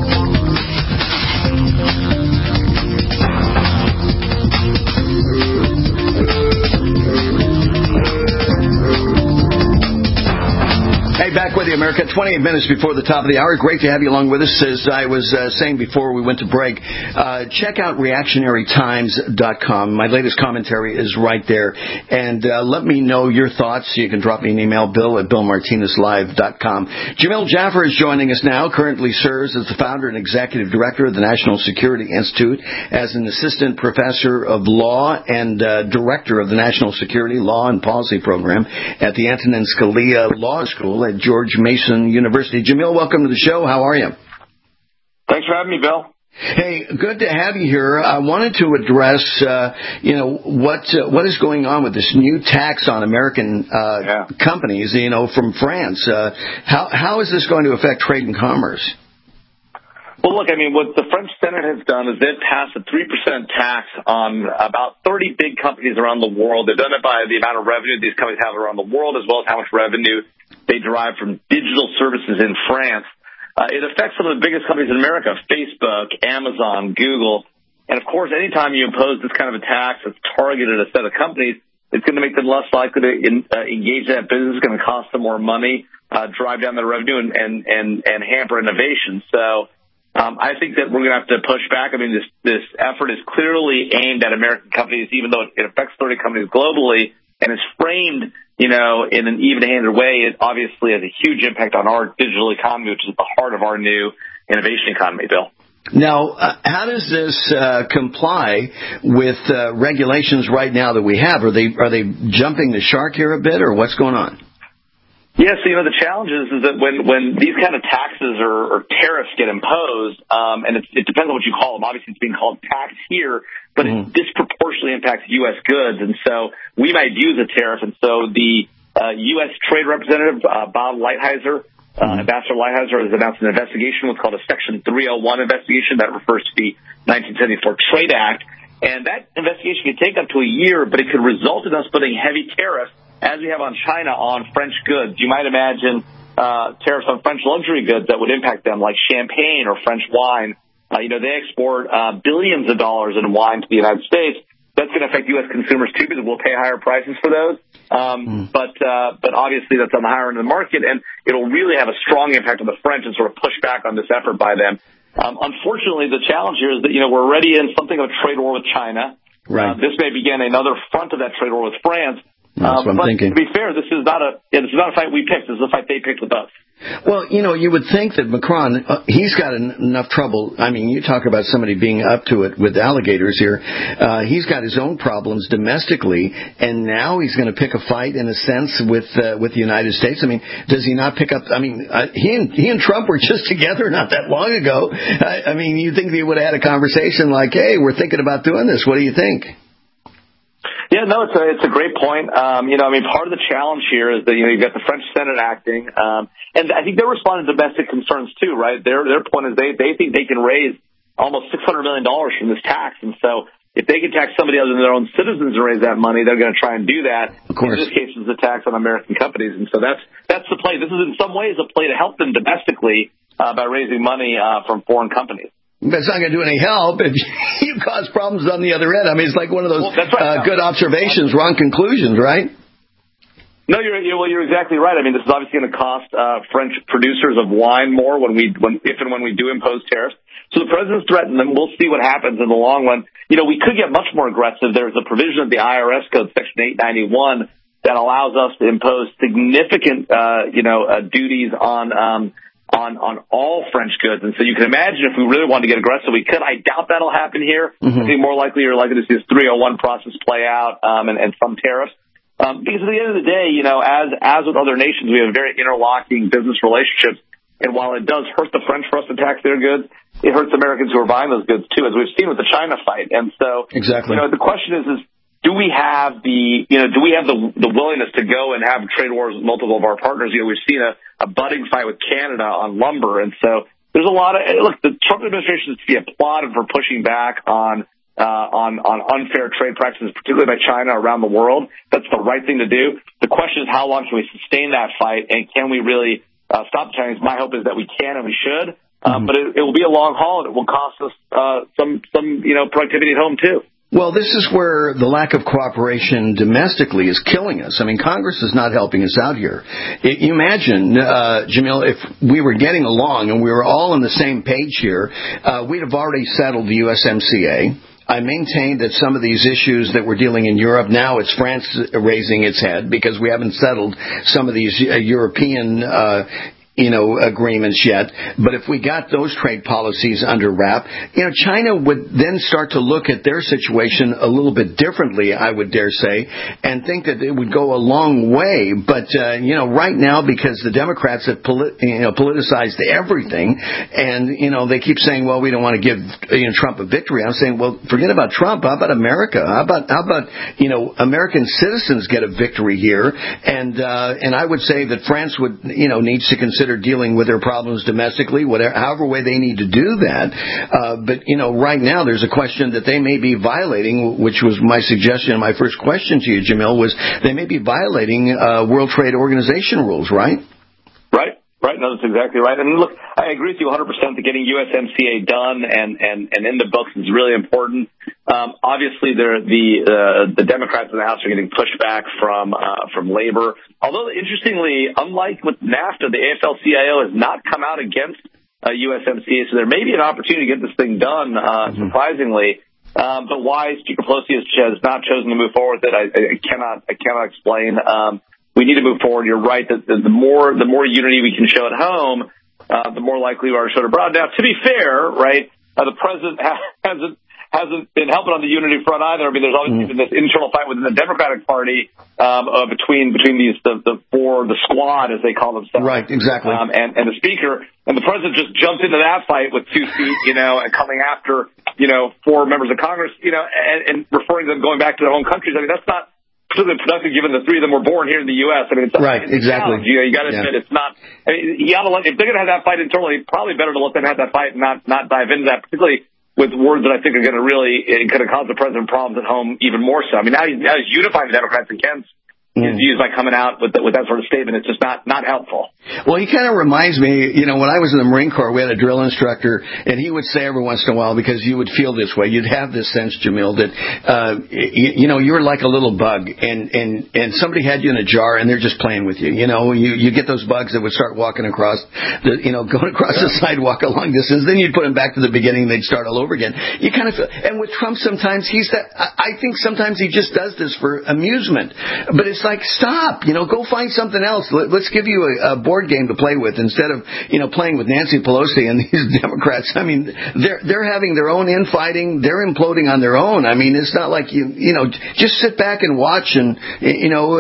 Hey, back with you, America. twenty-eight minutes before the top of the hour. Great to have you along with us. As I was uh, saying before we went to break, uh, check out reactionary times dot com. My latest commentary is right there. And uh, let me know your thoughts. You can drop me an email, bill at bill martinez live dot com. Jamil Jaffer is joining us now. Currently serves as the founder and executive director of the National Security Institute, as an assistant professor of law and uh, director of the National Security Law and Policy Program at the Antonin Scalia Law School at George Mason University. Jamil, welcome to the show. How are you? Thanks for having me, Bill. Hey, good to have you here. I wanted to address, uh, you know, what uh, what is going on with this new tax on American uh, yeah. companies, you know, from France. Uh, how how is this going to affect trade and commerce? Well, look, I mean, what the French Senate has done is they've passed a three percent tax on about thirty big companies around the world. They've done it by the amount of revenue these companies have around the world, as well as how much revenue they derive from digital services in France. Uh, it affects some of the biggest companies in America: Facebook, Amazon, Google. And, of course, anytime you impose this kind of a tax that's targeted at a set of companies, it's going to make them less likely to in, uh, engage in that business. It's going to cost them more money, uh, drive down their revenue, and, and, and, and hamper innovation. So um, I think that we're going to have to push back. I mean, this, this effort is clearly aimed at American companies, even though it affects thirty companies globally, and it's framed, you know, in an even-handed way. It obviously has a huge impact on our digital economy, which is at the heart of our new innovation economy, Bill. Now, uh, how does this uh, comply with uh, regulations right now that we have? Are they are they jumping the shark here a bit, or what's going on? Yeah, so, you know, the challenge is, is that when, when these kind of taxes or, or tariffs get imposed, um, and it, it depends on what you call them. Obviously, it's being called tax here, but mm. it disproportionately impacts U S goods. And so we might use a tariff. And so the uh, U S Trade Representative, uh, Bob Lighthizer, uh, mm. Ambassador Lighthizer, has announced an investigation, what's called a Section three oh one investigation. That refers to the nineteen seventy-four Trade Act. And that investigation could take up to a year, but it could result in us putting heavy tariffs, as we have on China, on French goods. You might imagine uh, tariffs on French luxury goods that would impact them, like champagne or French wine. Uh, you know, they export uh, billions of dollars in wine to the United States. That's going to affect U S consumers, too, because we'll pay higher prices for those. Um, mm. But uh, but obviously that's on the higher end of the market, and it'll really have a strong impact on the French and sort of push back on this effort by them. Um, unfortunately, the challenge here is that, you know, we're already in something of a trade war with China. Right. Uh, this may begin another front of that trade war with France. That's what I'm um, but thinking. To be fair, this is not a yeah, this is not a fight we picked. This is a fight they picked with us. Well, you know, you would think that Macron, uh, he's got en- enough trouble. I mean, you talk about somebody being up to it with alligators here. Uh, he's got his own problems domestically, and now he's going to pick a fight, in a sense, with uh, with the United States. I mean, does he not pick up? I mean, uh, he and he and Trump were just together not that long ago. I, I mean, you think they would have had a conversation like, "Hey, we're thinking about doing this. What do you think?" Yeah, no, it's a it's a great point. Um, you know, I mean, part of the challenge here is that, you know, you've got the French Senate acting, um, and I think they're responding to domestic concerns too, right? Their their point is they they think they can raise almost six hundred million dollars from this tax, and so if they can tax somebody other than their own citizens and raise that money, they're going to try and do that. Of course. In this case, it's a tax on American companies, and so that's that's the play. This is in some ways a play to help them domestically uh, by raising money uh, from foreign companies. But it's not going to do any help if you cause problems on the other end. I mean, it's like one of those well, that's right. uh, good observations, wrong conclusions, right? No, you're, you're well. You're exactly right. I mean, this is obviously going to cost uh, French producers of wine more when we, when if and when we do impose tariffs. So the president's threatened them. We'll see what happens in the long run. You know, we could get much more aggressive. There's a provision of the I R S code, Section eight ninety-one, that allows us to impose significant, uh, you know, uh, duties on. Um, on on all French goods. And so you can imagine if we really wanted to get aggressive, we could. I doubt that'll happen here. Mm-hmm. I think more likely you're likely to see this three oh one process play out um, and, and some tariffs. Um, because at the end of the day, you know, as as with other nations, we have very interlocking business relationships. And while it does hurt the French for us to tax their goods, it hurts Americans who are buying those goods, too, as we've seen with the China fight. And so, exactly. you know, the question is, is do we have the, you know, do we have the the willingness to go and have trade wars with multiple of our partners? You know, we've seen a, a budding fight with Canada on lumber. And so there's a lot of, look, the Trump administration is to be applauded for pushing back on, uh, on, on unfair trade practices, particularly by China around the world. That's the right thing to do. The question is, how long can we sustain that fight? And can we really uh, stop the Chinese? My hope is that we can and we should. Um, mm-hmm. But it, it will be a long haul, and it will cost us uh, some, some, you know, productivity at home, too. Well, this is where the lack of cooperation domestically is killing us. I mean, Congress is not helping us out here. It, you imagine, uh, Jamil, if we were getting along and we were all on the same page here, uh, we'd have already settled the U S M C A. I maintain that some of these issues that we're dealing in Europe, now it's France raising its head because we haven't settled some of these uh, European uh you know, agreements yet. But if we got those trade policies under wrap, you know, China would then start to look at their situation a little bit differently, I would dare say, and think that it would go a long way. But, uh, you know, right now, because the Democrats have polit- you know, politicized everything, and, you know, they keep saying, well, we don't want to give, you know, Trump a victory. I'm saying, well, forget about Trump. How about America? How about, how about, you know, American citizens get a victory here? And, uh, and I would say that France would, you know, needs to consider dealing with their problems domestically, whatever, however way they need to do that. Uh, but, you know, right now there's a question that they may be violating, which was my suggestion, my first question to you, Jamil, was they may be violating uh, World Trade Organization rules, right? Right. Right, no, that's exactly right. I mean, look, I agree with you one hundred percent that getting U S M C A done and, and, and in the books is really important. Um, obviously, the uh, the Democrats in the House are getting pushback from uh, from labor. Although, interestingly, unlike with NAFTA, the A F L C I O has not come out against uh, U S M C A, so there may be an opportunity to get this thing done, uh, mm-hmm. surprisingly. Um, but why Speaker Pelosi has, has not chosen to move forward with it, I, I cannot I cannot explain. Um, We need to move forward. You're right that the, the more the more unity we can show at home, uh, the more likely we are to show it abroad. Now, to be fair, right, uh, the president ha- hasn't hasn't been helping on the unity front either. I mean, there's always mm. been this internal fight within the Democratic Party um, uh, between between these the, the four, the squad as they call themselves, right? Exactly. Um, and and the Speaker and the President just jumped into that fight with two feet, you know, and coming after you know four members of Congress, you know, and, and referring to them going back to their home countries. I mean, that's not particularly productive given the three of them were born here in the U S. I mean, it's right, it's exactly. You know, you got to admit yeah. it's not. I mean, you got to let if they're going to have that fight internally, probably better to let them have that fight and not not dive into that, particularly with words that I think are going to really going to cause the president problems at home even more so. I mean, now he's, now he's unifying the Democrats against his views by coming out with the, with that sort of statement. It's just not not helpful. Well, he kind of reminds me, you know, when I was in the Marine Corps, we had a drill instructor, and he would say every once in a while, because you would feel this way, you'd have this sense, Jamil, that uh, you, you know you were like a little bug, and and and somebody had you in a jar, and they're just playing with you. You know, you you get those bugs that would start walking across, the, you know, going across the sidewalk a long distance. Then you'd put them back to the beginning, they'd start all over again. You kind of feel, and with Trump, sometimes he's that. I think sometimes he just does this for amusement, but it's like, stop. You know, go find something else. Let, let's give you a, a board game to play with instead of, you know, playing with Nancy Pelosi and these Democrats. I mean, they're they're having their own infighting. They're imploding on their own. I mean, it's not like you, you know, just sit back and watch and, you know,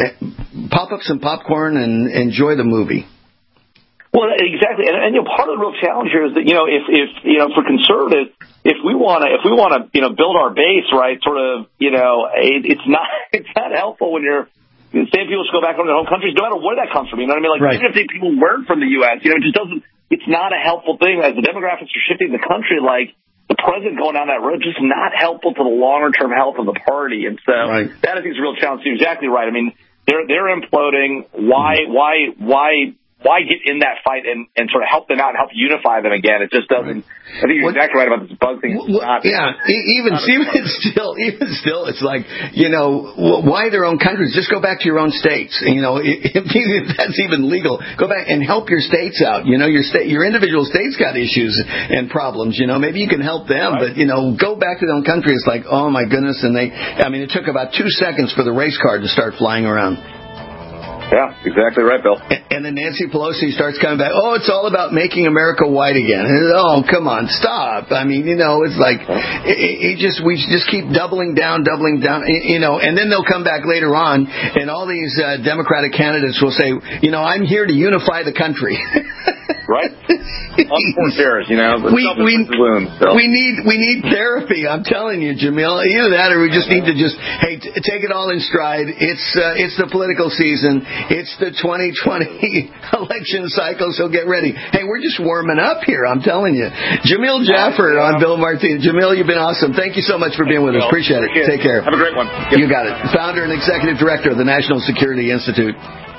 uh, pop up some popcorn and enjoy the movie. Well, exactly, and, and you know, part of the real challenge here is that you know, if if you know, for conservatives, if we want to, if we want to, you know, build our base, right, sort of, you know, it, it's not it's not helpful when you're. The same people should go back home to their home countries, no matter where that comes from. You know what I mean? Like, right. Even if people weren't from the U S, you know, it just doesn't. It's not a helpful thing as the demographics are shifting the country. Like the president going down that road, just not helpful to the longer term health of the party. And so right. that I think is a real challenge. You're exactly right. I mean, they're they're imploding. Why mm-hmm. why why? Why get in that fight and, and sort of help them out and help unify them again? It just doesn't. I think you're what, exactly right about this bug thing. What, not, yeah, even not even still, even still, it's like, you know, why their own countries? Just go back to your own states. You know, if, if that's even legal, go back and help your states out. You know, your state, your individual states got issues and problems. You know, maybe you can help them, right. But you know, go back to their own country. It's like, oh my goodness, and they. I mean, it took about two seconds for the race car to start flying around. Yeah, exactly right, Bill. And then Nancy Pelosi starts coming back. Oh, it's all about making America white again. Oh, come on, stop. I mean, you know, it's like it, it just we just keep doubling down, doubling down. You know, and then they'll come back later on, and all these uh, Democratic candidates will say, you know, I'm here to unify the country. Right? Unforced errors, you know. We we, wounds, so. we need we need therapy. I'm telling you, Jamil. Either that, or we just need to just hey t- take it all in stride. It's uh, it's the political season. It's the twenty twenty election cycle. So get ready. Hey, we're just warming up here. I'm telling you, Jamil Jaffer on Bill Martinez. Jamil, you've been awesome. Thank you so much for being with us. Appreciate it. Take care. Have a great one. You got it. Founder and executive director of the National Security Institute.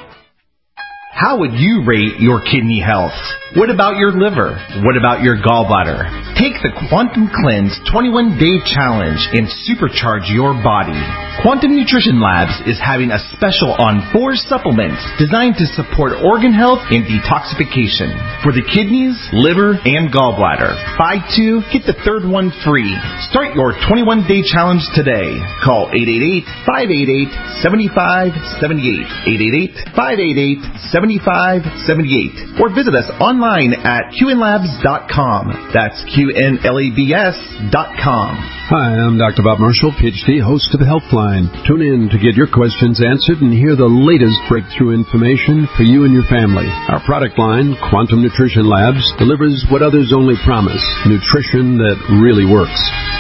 How would you rate your kidney health? What about your liver? What about your gallbladder? Take the Quantum Cleanse twenty-one day challenge and supercharge your body. Quantum Nutrition Labs is having a special on four supplements designed to support organ health and detoxification for the kidneys, liver, and gallbladder. Buy two, get the third one free. Start your twenty-one day challenge today. Call eight eight eight, five eight eight, seven five seven eight, eight eight eight, five eight eight, seven five seven eight, or visit us online at Q N labs dot com. That's Q N L A B S dot com. Hi, I'm Doctor Bob Marshall, P H D, host of the Helpline. Tune in to get your questions answered and hear the latest breakthrough information for you and your family. Our product line, Quantum Nutrition Labs, delivers what others only promise, nutrition that really works.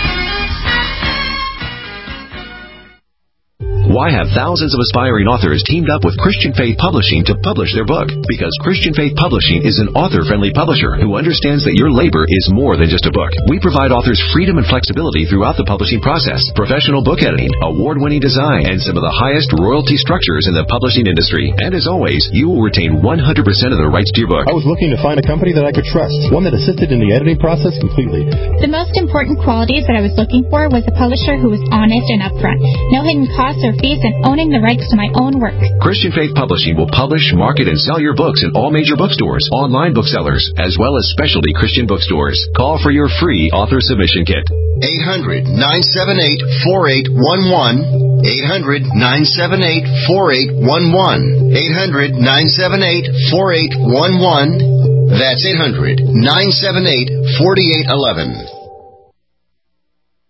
Why have thousands of aspiring authors teamed up with Christian Faith Publishing to publish their book? Because Christian Faith Publishing is an author-friendly publisher who understands that your labor is more than just a book. We provide authors freedom and flexibility throughout the publishing process, professional book editing, award-winning design, and some of the highest royalty structures in the publishing industry. And as always, you will retain one hundred percent of the rights to your book. I was looking to find a company that I could trust, one that assisted in the editing process completely. The most important qualities that I was looking for was a publisher who was honest and upfront. No hidden costs or fees, and owning the rights to my own work. Christian Faith Publishing will publish, market, and sell your books in all major bookstores, online booksellers, as well as specialty Christian bookstores. Call for your free author submission kit. eight hundred, nine seven eight, four eight one one. eight hundred, nine seven eight, four eight one one. eight hundred, nine seven eight, four eight one one. That's eight hundred, nine seven eight, four eight one one.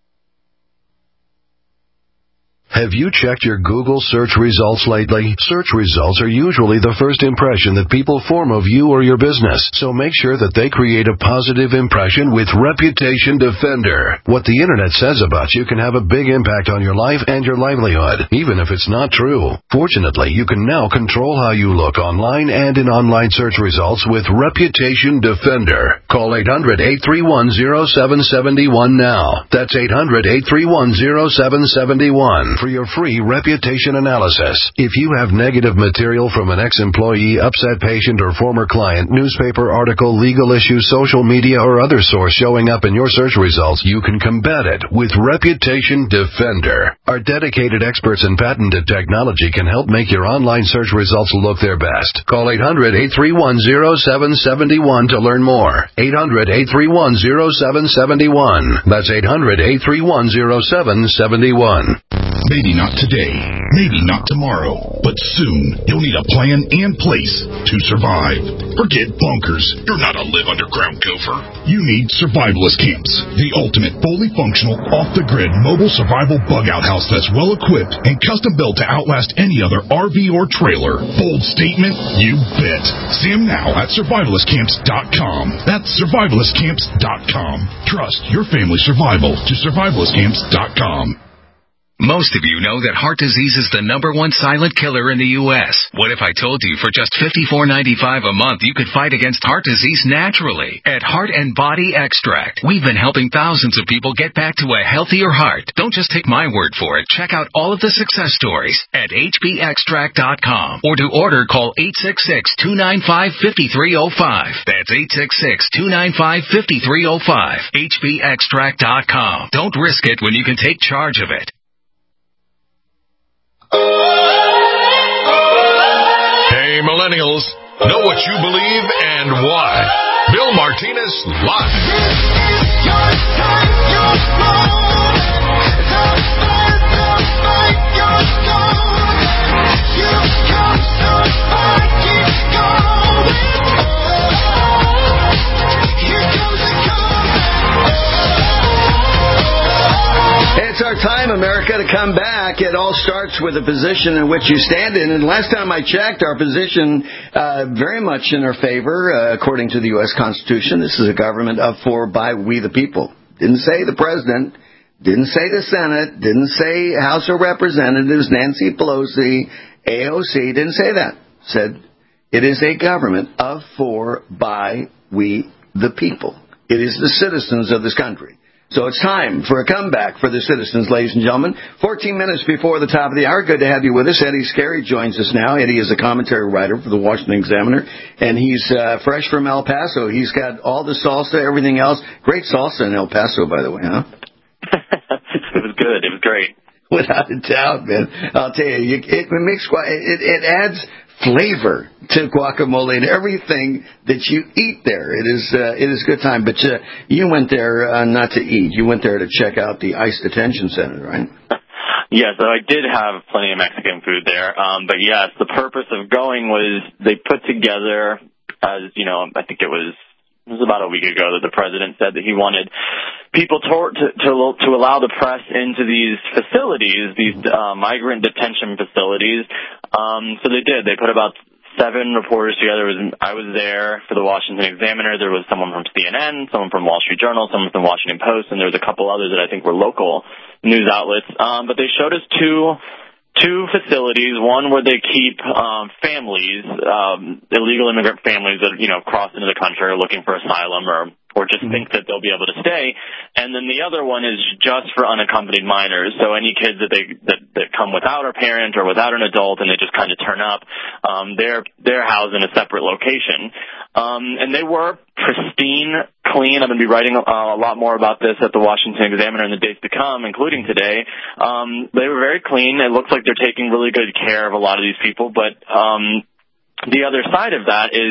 Have you checked your Google search results lately? Search results are usually the first impression that people form of you or your business, so make sure that they create a positive impression with Reputation Defender. What the internet says about you can have a big impact on your life and your livelihood, even if it's not true. Fortunately, you can now control how you look online and in online search results with Reputation Defender. Call eight hundred, eight three one, zero seven seven one now. That's eight hundred, eight three one, zero seven seven one for your free reputation analysis. If you have negative material from an ex-employee, upset patient, or former client, newspaper article, legal issue, social media, or other source showing up in your search results, you can combat it with Reputation Defender. Our dedicated experts in patented technology can help make your online search results look their best. Call eight hundred, eight three one, zero seven seven one to learn more. eight hundred, eight three one, zero seven seven one. That's eight hundred, eight three one, zero seven seven one. Maybe not today, maybe not tomorrow, but soon you'll need a plan and place to survive. Forget bunkers. You're not a live underground gopher. You need survivalist camps, the ultimate fully functional, off-the-grid mobile survival bug-out house that's well-equipped and custom-built to outlast any other R V or trailer. Bold statement? You bet. See them now at survivalist camps dot com. That's survivalist camps dot com. Trust your family's survival to survivalist camps dot com. Most of you know that heart disease is the number one silent killer in the U S What if I told you for just fifty-four ninety-five a month you could fight against heart disease naturally? At Heart and Body Extract, we've been helping thousands of people get back to a healthier heart. Don't just take my word for it. Check out all of the success stories at H B extract dot com. Or to order, call eight six six, two nine five, five three zero five. That's eight six six, two nine five, five three zero five. H B extract dot com. Don't risk it when you can take charge of it. Hey, millennials, know what you believe and why. Bill Martinez live. This is your time, your moment. The fight, the fight, your goal. You come so far, keep going. Here goes the comeback. It's our time, America, to come back. It all starts with the position in which you stand in. And last time I checked, our position uh, very much in our favor, uh, according to the U S Constitution. This is a government of, for, by, we the people. Didn't say the president. Didn't say the Senate. Didn't say House of Representatives, Nancy Pelosi, A O C. Didn't say that. Said it is a government of, for, by, we the people. It is the citizens of this country. So it's time for a comeback for the citizens, ladies and gentlemen. fourteen minutes before the top of the hour. Good to have you with us. Eddie Scarry joins us now. Eddie is a commentary writer for the Washington Examiner, and he's uh, fresh from El Paso. He's got all the salsa, everything else. Great salsa in El Paso, by the way, huh? It was good. It was great. Without a doubt, man. I'll tell you, you it makes it, it adds flavor to guacamole and everything that you eat there. It is uh, it is a good time. But uh, you went there uh, not to eat. You went there to check out the ICE detention center, right? Yeah, so I did have plenty of Mexican food there. Um, but yes, the purpose of going was they put together, as you know, I think it was it was about a week ago that the president said that he wanted people to to, to, to allow the press into these facilities, these uh, migrant detention facilities. Um, so they did. They put about seven reporters together. It was, I was there for the Washington Examiner. There was someone from C N N, someone from Wall Street Journal, someone from the Washington Post, and there was a couple others that I think were local news outlets. Um, but they showed us two two facilities, one where they keep um, families, um, illegal immigrant families that, you know, cross into the country or looking for asylum or or just think that they'll be able to stay. And then the other one is just for unaccompanied minors. So any kids that they that, that come without a parent or without an adult and they just kind of turn up, um, they're they're housed in a separate location. Um, and they were pristine, clean. I'm going to be writing uh, a lot more about this at the Washington Examiner in the days to come, including today. Um, they were very clean. It looks like they're taking really good care of a lot of these people. But um, the other side of that is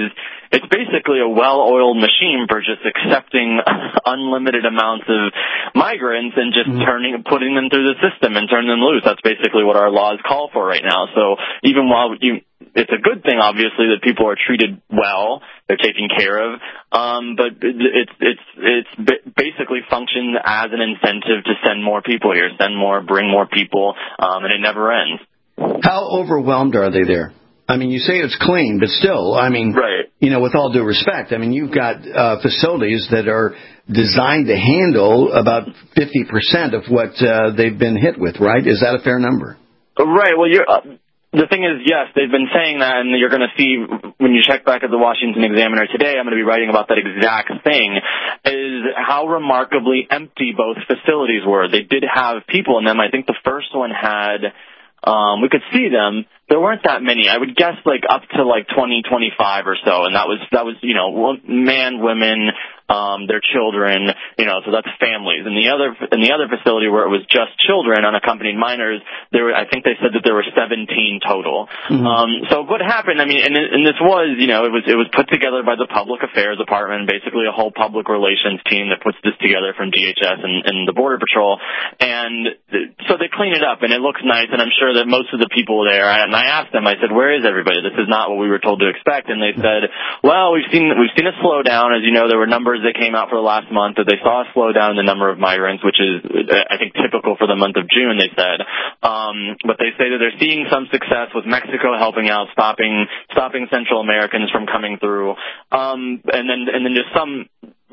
it's basically a well-oiled machine for just accepting unlimited amounts of migrants and just mm-hmm. turning, putting them through the system and turning them loose. That's basically what our laws call for right now. So even while you, it's a good thing, obviously, that people are treated well, they're taken care of, um, but it's it's it's basically functioned as an incentive to send more people here, send more, bring more people, um, and it never ends. How overwhelmed are they there? I mean, you say it's clean, but still, I mean, right. you know, with all due respect, I mean, you've got uh, facilities that are designed to handle about fifty percent of what uh, they've been hit with, right? Is that a fair number? Right. Well, you're, uh, the thing is, yes, they've been saying that, and you're going to see when you check back at the Washington Examiner today, I'm going to be writing about that exact thing, is how remarkably empty both facilities were. They did have people in them. I think the first one had... Um, we could see them. There weren't that many. I would guess like up to like twenty, twenty-five or so. And that was, that was, you know, man, women, um, their children, you know, so that's families. And the other, in the other facility where it was just children, unaccompanied minors, there were, I think they said that there were seventeen total. Mm-hmm. Um, so what happened, I mean, and, and this was, you know, it was, it was put together by the Public Affairs Department, basically a whole public relations team that puts this together from D H S and, and the Border Patrol. And so they clean it up and it looks nice. And I'm sure that most of the people there, and I asked them, I said, where is everybody? This is not what we were told to expect. And they said, well, we've seen, we've seen a slowdown. As you know, there were numbers that came out for the last month that they saw a slowdown in the number of migrants, which is, I think, typical for the month of June, they said. Um, but they say that they're seeing some success with Mexico helping out, stopping, stopping Central Americans from coming through. Um, and then, and then just some,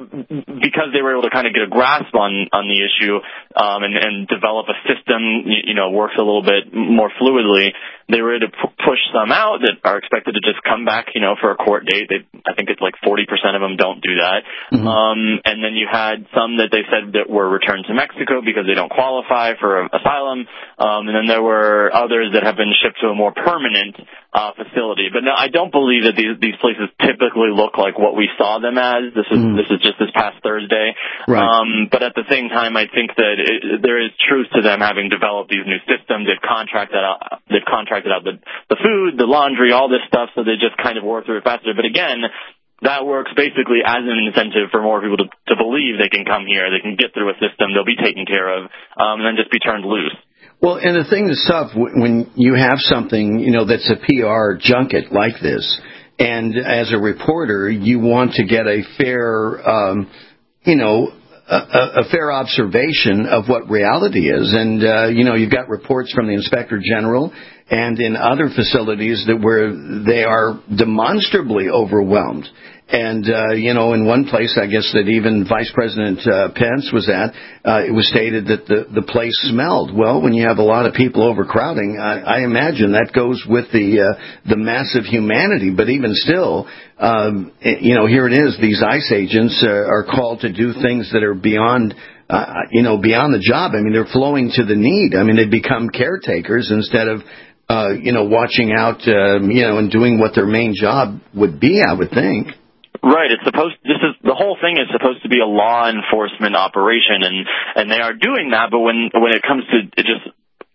because they were able to kind of get a grasp on, on the issue, um, and, and develop a system, you, you know, works a little bit more fluidly, they were able to p- push some out that are expected to just come back, you know, for a court date. They, I think it's like forty percent of them don't do that. Mm-hmm. Um, and then you had some that they said that were returned to Mexico because they don't qualify for asylum. Um, and then there were others that have been shipped to a more permanent uh, facility. But no, I don't believe that these, these places typically look like what we saw them as. This is, mm-hmm. this is just this past Thursday. Right. Um, but at the same time, I think that it, there is truth to them having developed these new systems. They've contracted out, they've contracted out the, the food, the laundry, all this stuff, so they just kind of work through it faster. But again, that works basically as an incentive for more people to, to believe they can come here, they can get through a system, they'll be taken care of, um, and then just be turned loose. Well, and the thing that's tough when you have something, you know, that's a P R junket like this, and as a reporter, you want to get a fair, um, you know, A, a fair observation of what reality is. And, uh, you know, you've got reports from the Inspector General and in other facilities that where they are demonstrably overwhelmed. And, uh, you know, in one place, I guess that even Vice President uh, Pence was at, uh, it was stated that the, the place smelled. Well, when you have a lot of people overcrowding, I, I imagine that goes with the, uh, the massive humanity. But even still, um, you know, here it is. These ICE agents uh, are called to do things that are beyond, uh, you know, beyond the job. I mean, they're flowing to the need. I mean, they become caretakers instead of, uh, you know, watching out, uh, you know, and doing what their main job would be, I would think. Right. It's supposed. This is the whole thing is supposed to be a law enforcement operation, and and they are doing that. But when when it comes to just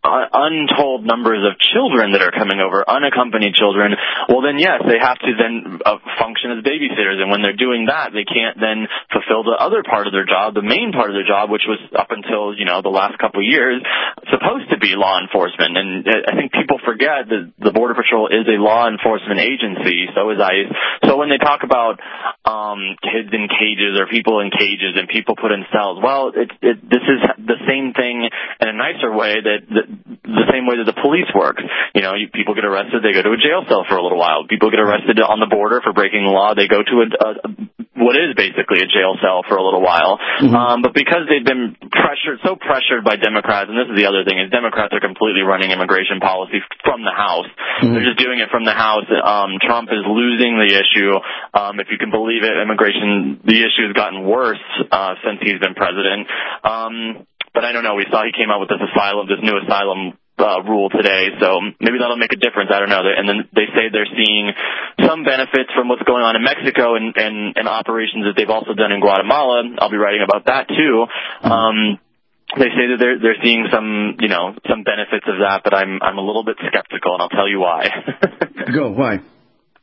untold numbers of children that are coming over, unaccompanied children, well then yes, they have to then uh, function as babysitters, and when they're doing that, they can't then fulfill the other part of their job, the main part of their job, which was up until, you know, the last couple of years, supposed to be law enforcement. And I think people forget that the Border Patrol is a law enforcement agency, so is ICE. So when they talk about um, kids in cages or people in cages and people put in cells, well, it, it, this is the same thing in a nicer way that, that the same way that the police work. You know, you, people get arrested, they go to a jail cell for a little while. People get arrested on the border for breaking the law, they go to a, a what is basically a jail cell for a little while. Mm-hmm. Um, but because they've been pressured, so pressured by Democrats, and this is the other thing, is Democrats are completely running immigration policy from the House. Mm-hmm. They're just doing it from the House. Um, Trump is losing the issue. Um, if you can believe it, immigration, the issue has gotten worse uh, since he's been president. Um, But I don't know. We saw he came out with this asylum, this new asylum uh, rule today. So maybe that'll make a difference. I don't know. And then they say they're seeing some benefits from what's going on in Mexico and, and, and operations that they've also done in Guatemala. I'll be writing about that too. Um, they say that they're they're seeing some, you know, some benefits of that, but I'm I'm a little bit skeptical, and I'll tell you why. Go. Why?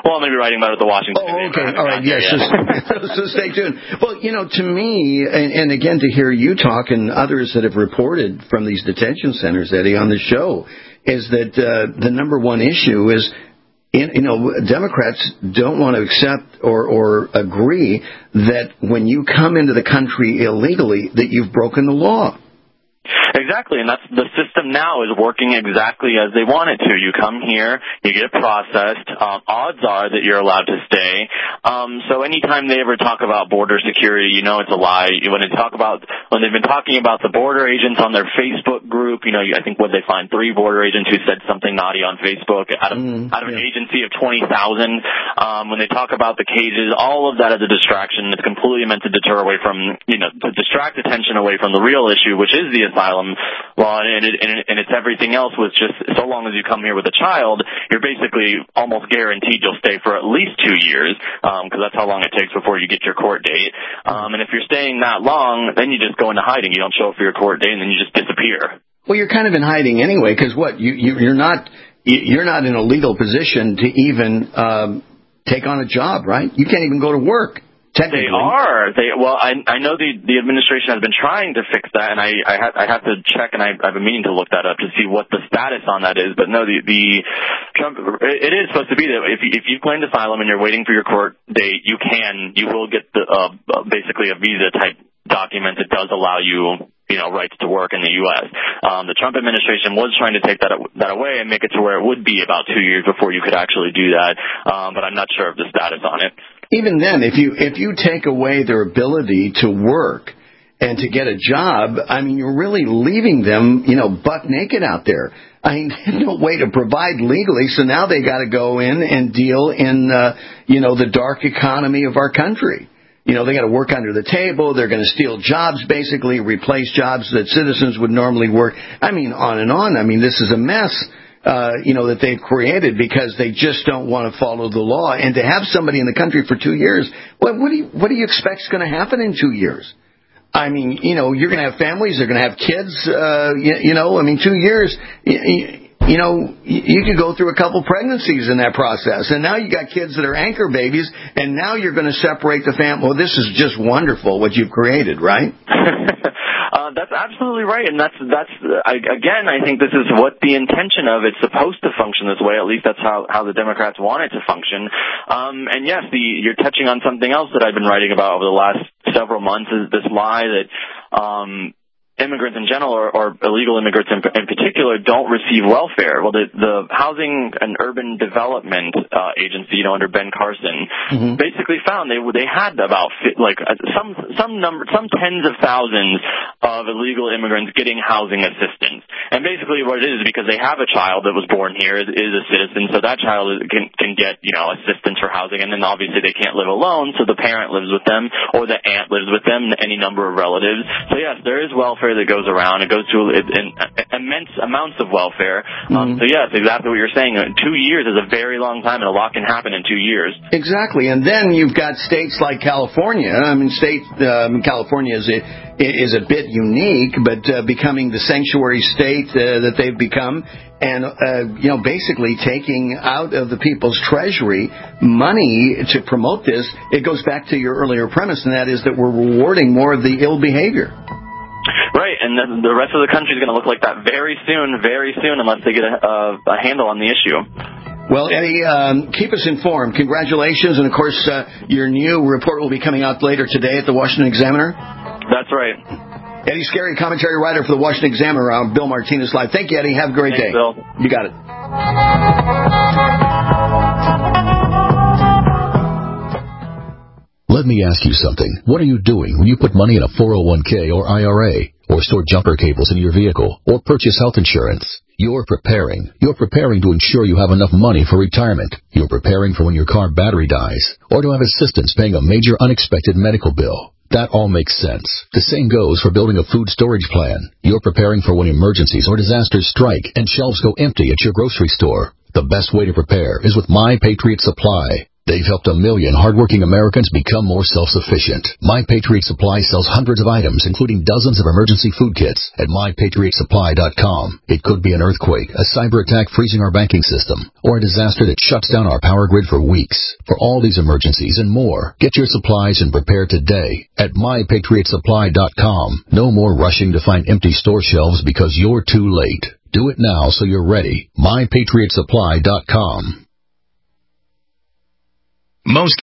Well, I'm going to be writing about it at the Washington. Oh, okay. All right. Yes. Yeah, so, so stay tuned. Well, you know, to me, and, and again, to hear you talk and others that have reported from these detention centers, Eddie, on the show, is that uh, the number one issue is, in, you know, Democrats don't want to accept or, or agree that when you come into the country illegally, that you've broken the law. Exactly, and that's the system now is working exactly as they want it to. You come here, you get processed. Um, odds are that you're allowed to stay. Um, so anytime they ever talk about border security, you know it's a lie. When they talk about when they've been talking about the border agents on their Facebook group, you know, I think what they find three border agents who said something naughty on Facebook out of mm, out of yeah. an agency of twenty thousand. Um, when they talk about the cages, all of that is a distraction. It's completely meant to deter away from, you know, to distract attention away from the real issue, which is the asylum law, and, it, and, it, and it's everything else was just, so long as you come here with a child, you're basically almost guaranteed you'll stay for at least two years, because um, that's how long it takes before you get your court date. Um, and if you're staying that long, then you just go into hiding. You don't show up for your court date, and then you just disappear. Well, you're kind of in hiding anyway, because what, you, you, you're not you're not in a legal position to even um, take on a job, right? You can't even go to work. They are. They well, I I know the the administration has been trying to fix that, and I I, ha- I have to check, and I, I have a meeting to look that up to see what the status on that is. But no, the the Trump it is supposed to be that if you, if you claimed asylum and you're waiting for your court date, you can you will get the uh, basically a visa type document that does allow you, you know, rights to work in the U S. Um, the Trump administration was trying to take that that away and make it to where it would be about two years before you could actually do that. Um, but I'm not sure of the status on it. Even then, if you if you take away their ability to work and to get a job, I mean, you're really leaving them, you know, buck naked out there. I mean, no way to provide legally, so now they got to go in and deal in, uh, you know, the dark economy of our country. You know, they got to work under the table. They're going to steal jobs, basically, replace jobs that citizens would normally work. I mean, on and on. I mean, this is a mess. Uh, you know, that they've created because they just don't want to follow the law. And to have somebody in the country for two years, what, what do you, what do you expect is going to happen in two years? I mean, you know, you're going to have families, they're going to have kids, uh, you, you know, I mean, two years, you, you know, you could go through a couple pregnancies in that process. And now you got kids that are anchor babies, and now you're going to separate the family. Well, this is just wonderful what you've created, right? Uh, that's absolutely right, and that's that's I, again. I think this is what the intention of it's supposed to function this way. At least that's how how the Democrats want it to function. Um, and yes, the, you're touching on something else that I've been writing about over the last several months is this lie that um, immigrants in general, or, or illegal immigrants in, in particular, don't receive welfare. Well, the, the Housing and Urban Development uh, Agency, you know, under Ben Carson, mm-hmm. basically found they they had about like some some number some tens of thousands of illegal immigrants getting housing assistance. And basically, what it is is because they have a child that was born here is, is a citizen, so that child is, can can get you know assistance for housing, and then obviously they can't live alone, so the parent lives with them or the aunt lives with them, any number of relatives. So yes, there is welfare that goes around. It goes to in, immense amounts of welfare. Um, mm-hmm. So yes, exactly what you're saying. Two years is a very long time, and a lot can happen in two years. Exactly, and then you've got states like California. I mean, state um, California is a, is a bit unique, but uh, becoming the sanctuary state uh, that they've become, and uh, you know, basically taking out of the people's treasury money to promote this. It goes back to your earlier premise, and that is that we're rewarding more of the ill behavior. Right, and then the rest of the country is going to look like that very soon, very soon, unless they get a, a, a handle on the issue. Well, Eddie, um, keep us informed. Congratulations, and of course, uh, your new report will be coming out later today at the Washington Examiner. That's right. Eddie Scarry, commentary writer for the Washington Examiner on Bill Martinez Live. Thank you, Eddie. Have a great Thanks, day. Bill. You got it. Let me ask you something. What are you doing when you put money in a four oh one k or I R A, or store jumper cables in your vehicle, or purchase health insurance? You're preparing. You're preparing to ensure you have enough money for retirement. You're preparing for when your car battery dies, or to have assistance paying a major unexpected medical bill. That all makes sense. The same goes for building a food storage plan. You're preparing for when emergencies or disasters strike and shelves go empty at your grocery store. The best way to prepare is with My Patriot Supply. They've helped a million hardworking Americans become more self-sufficient. My Patriot Supply sells hundreds of items, including dozens of emergency food kits at my patriot supply dot com. It could be an earthquake, a cyber attack freezing our banking system, or a disaster that shuts down our power grid for weeks. For all these emergencies and more, get your supplies and prepare today at my patriot supply dot com. No more rushing to find empty store shelves because you're too late. Do it now so you're ready. my patriot supply dot com. Most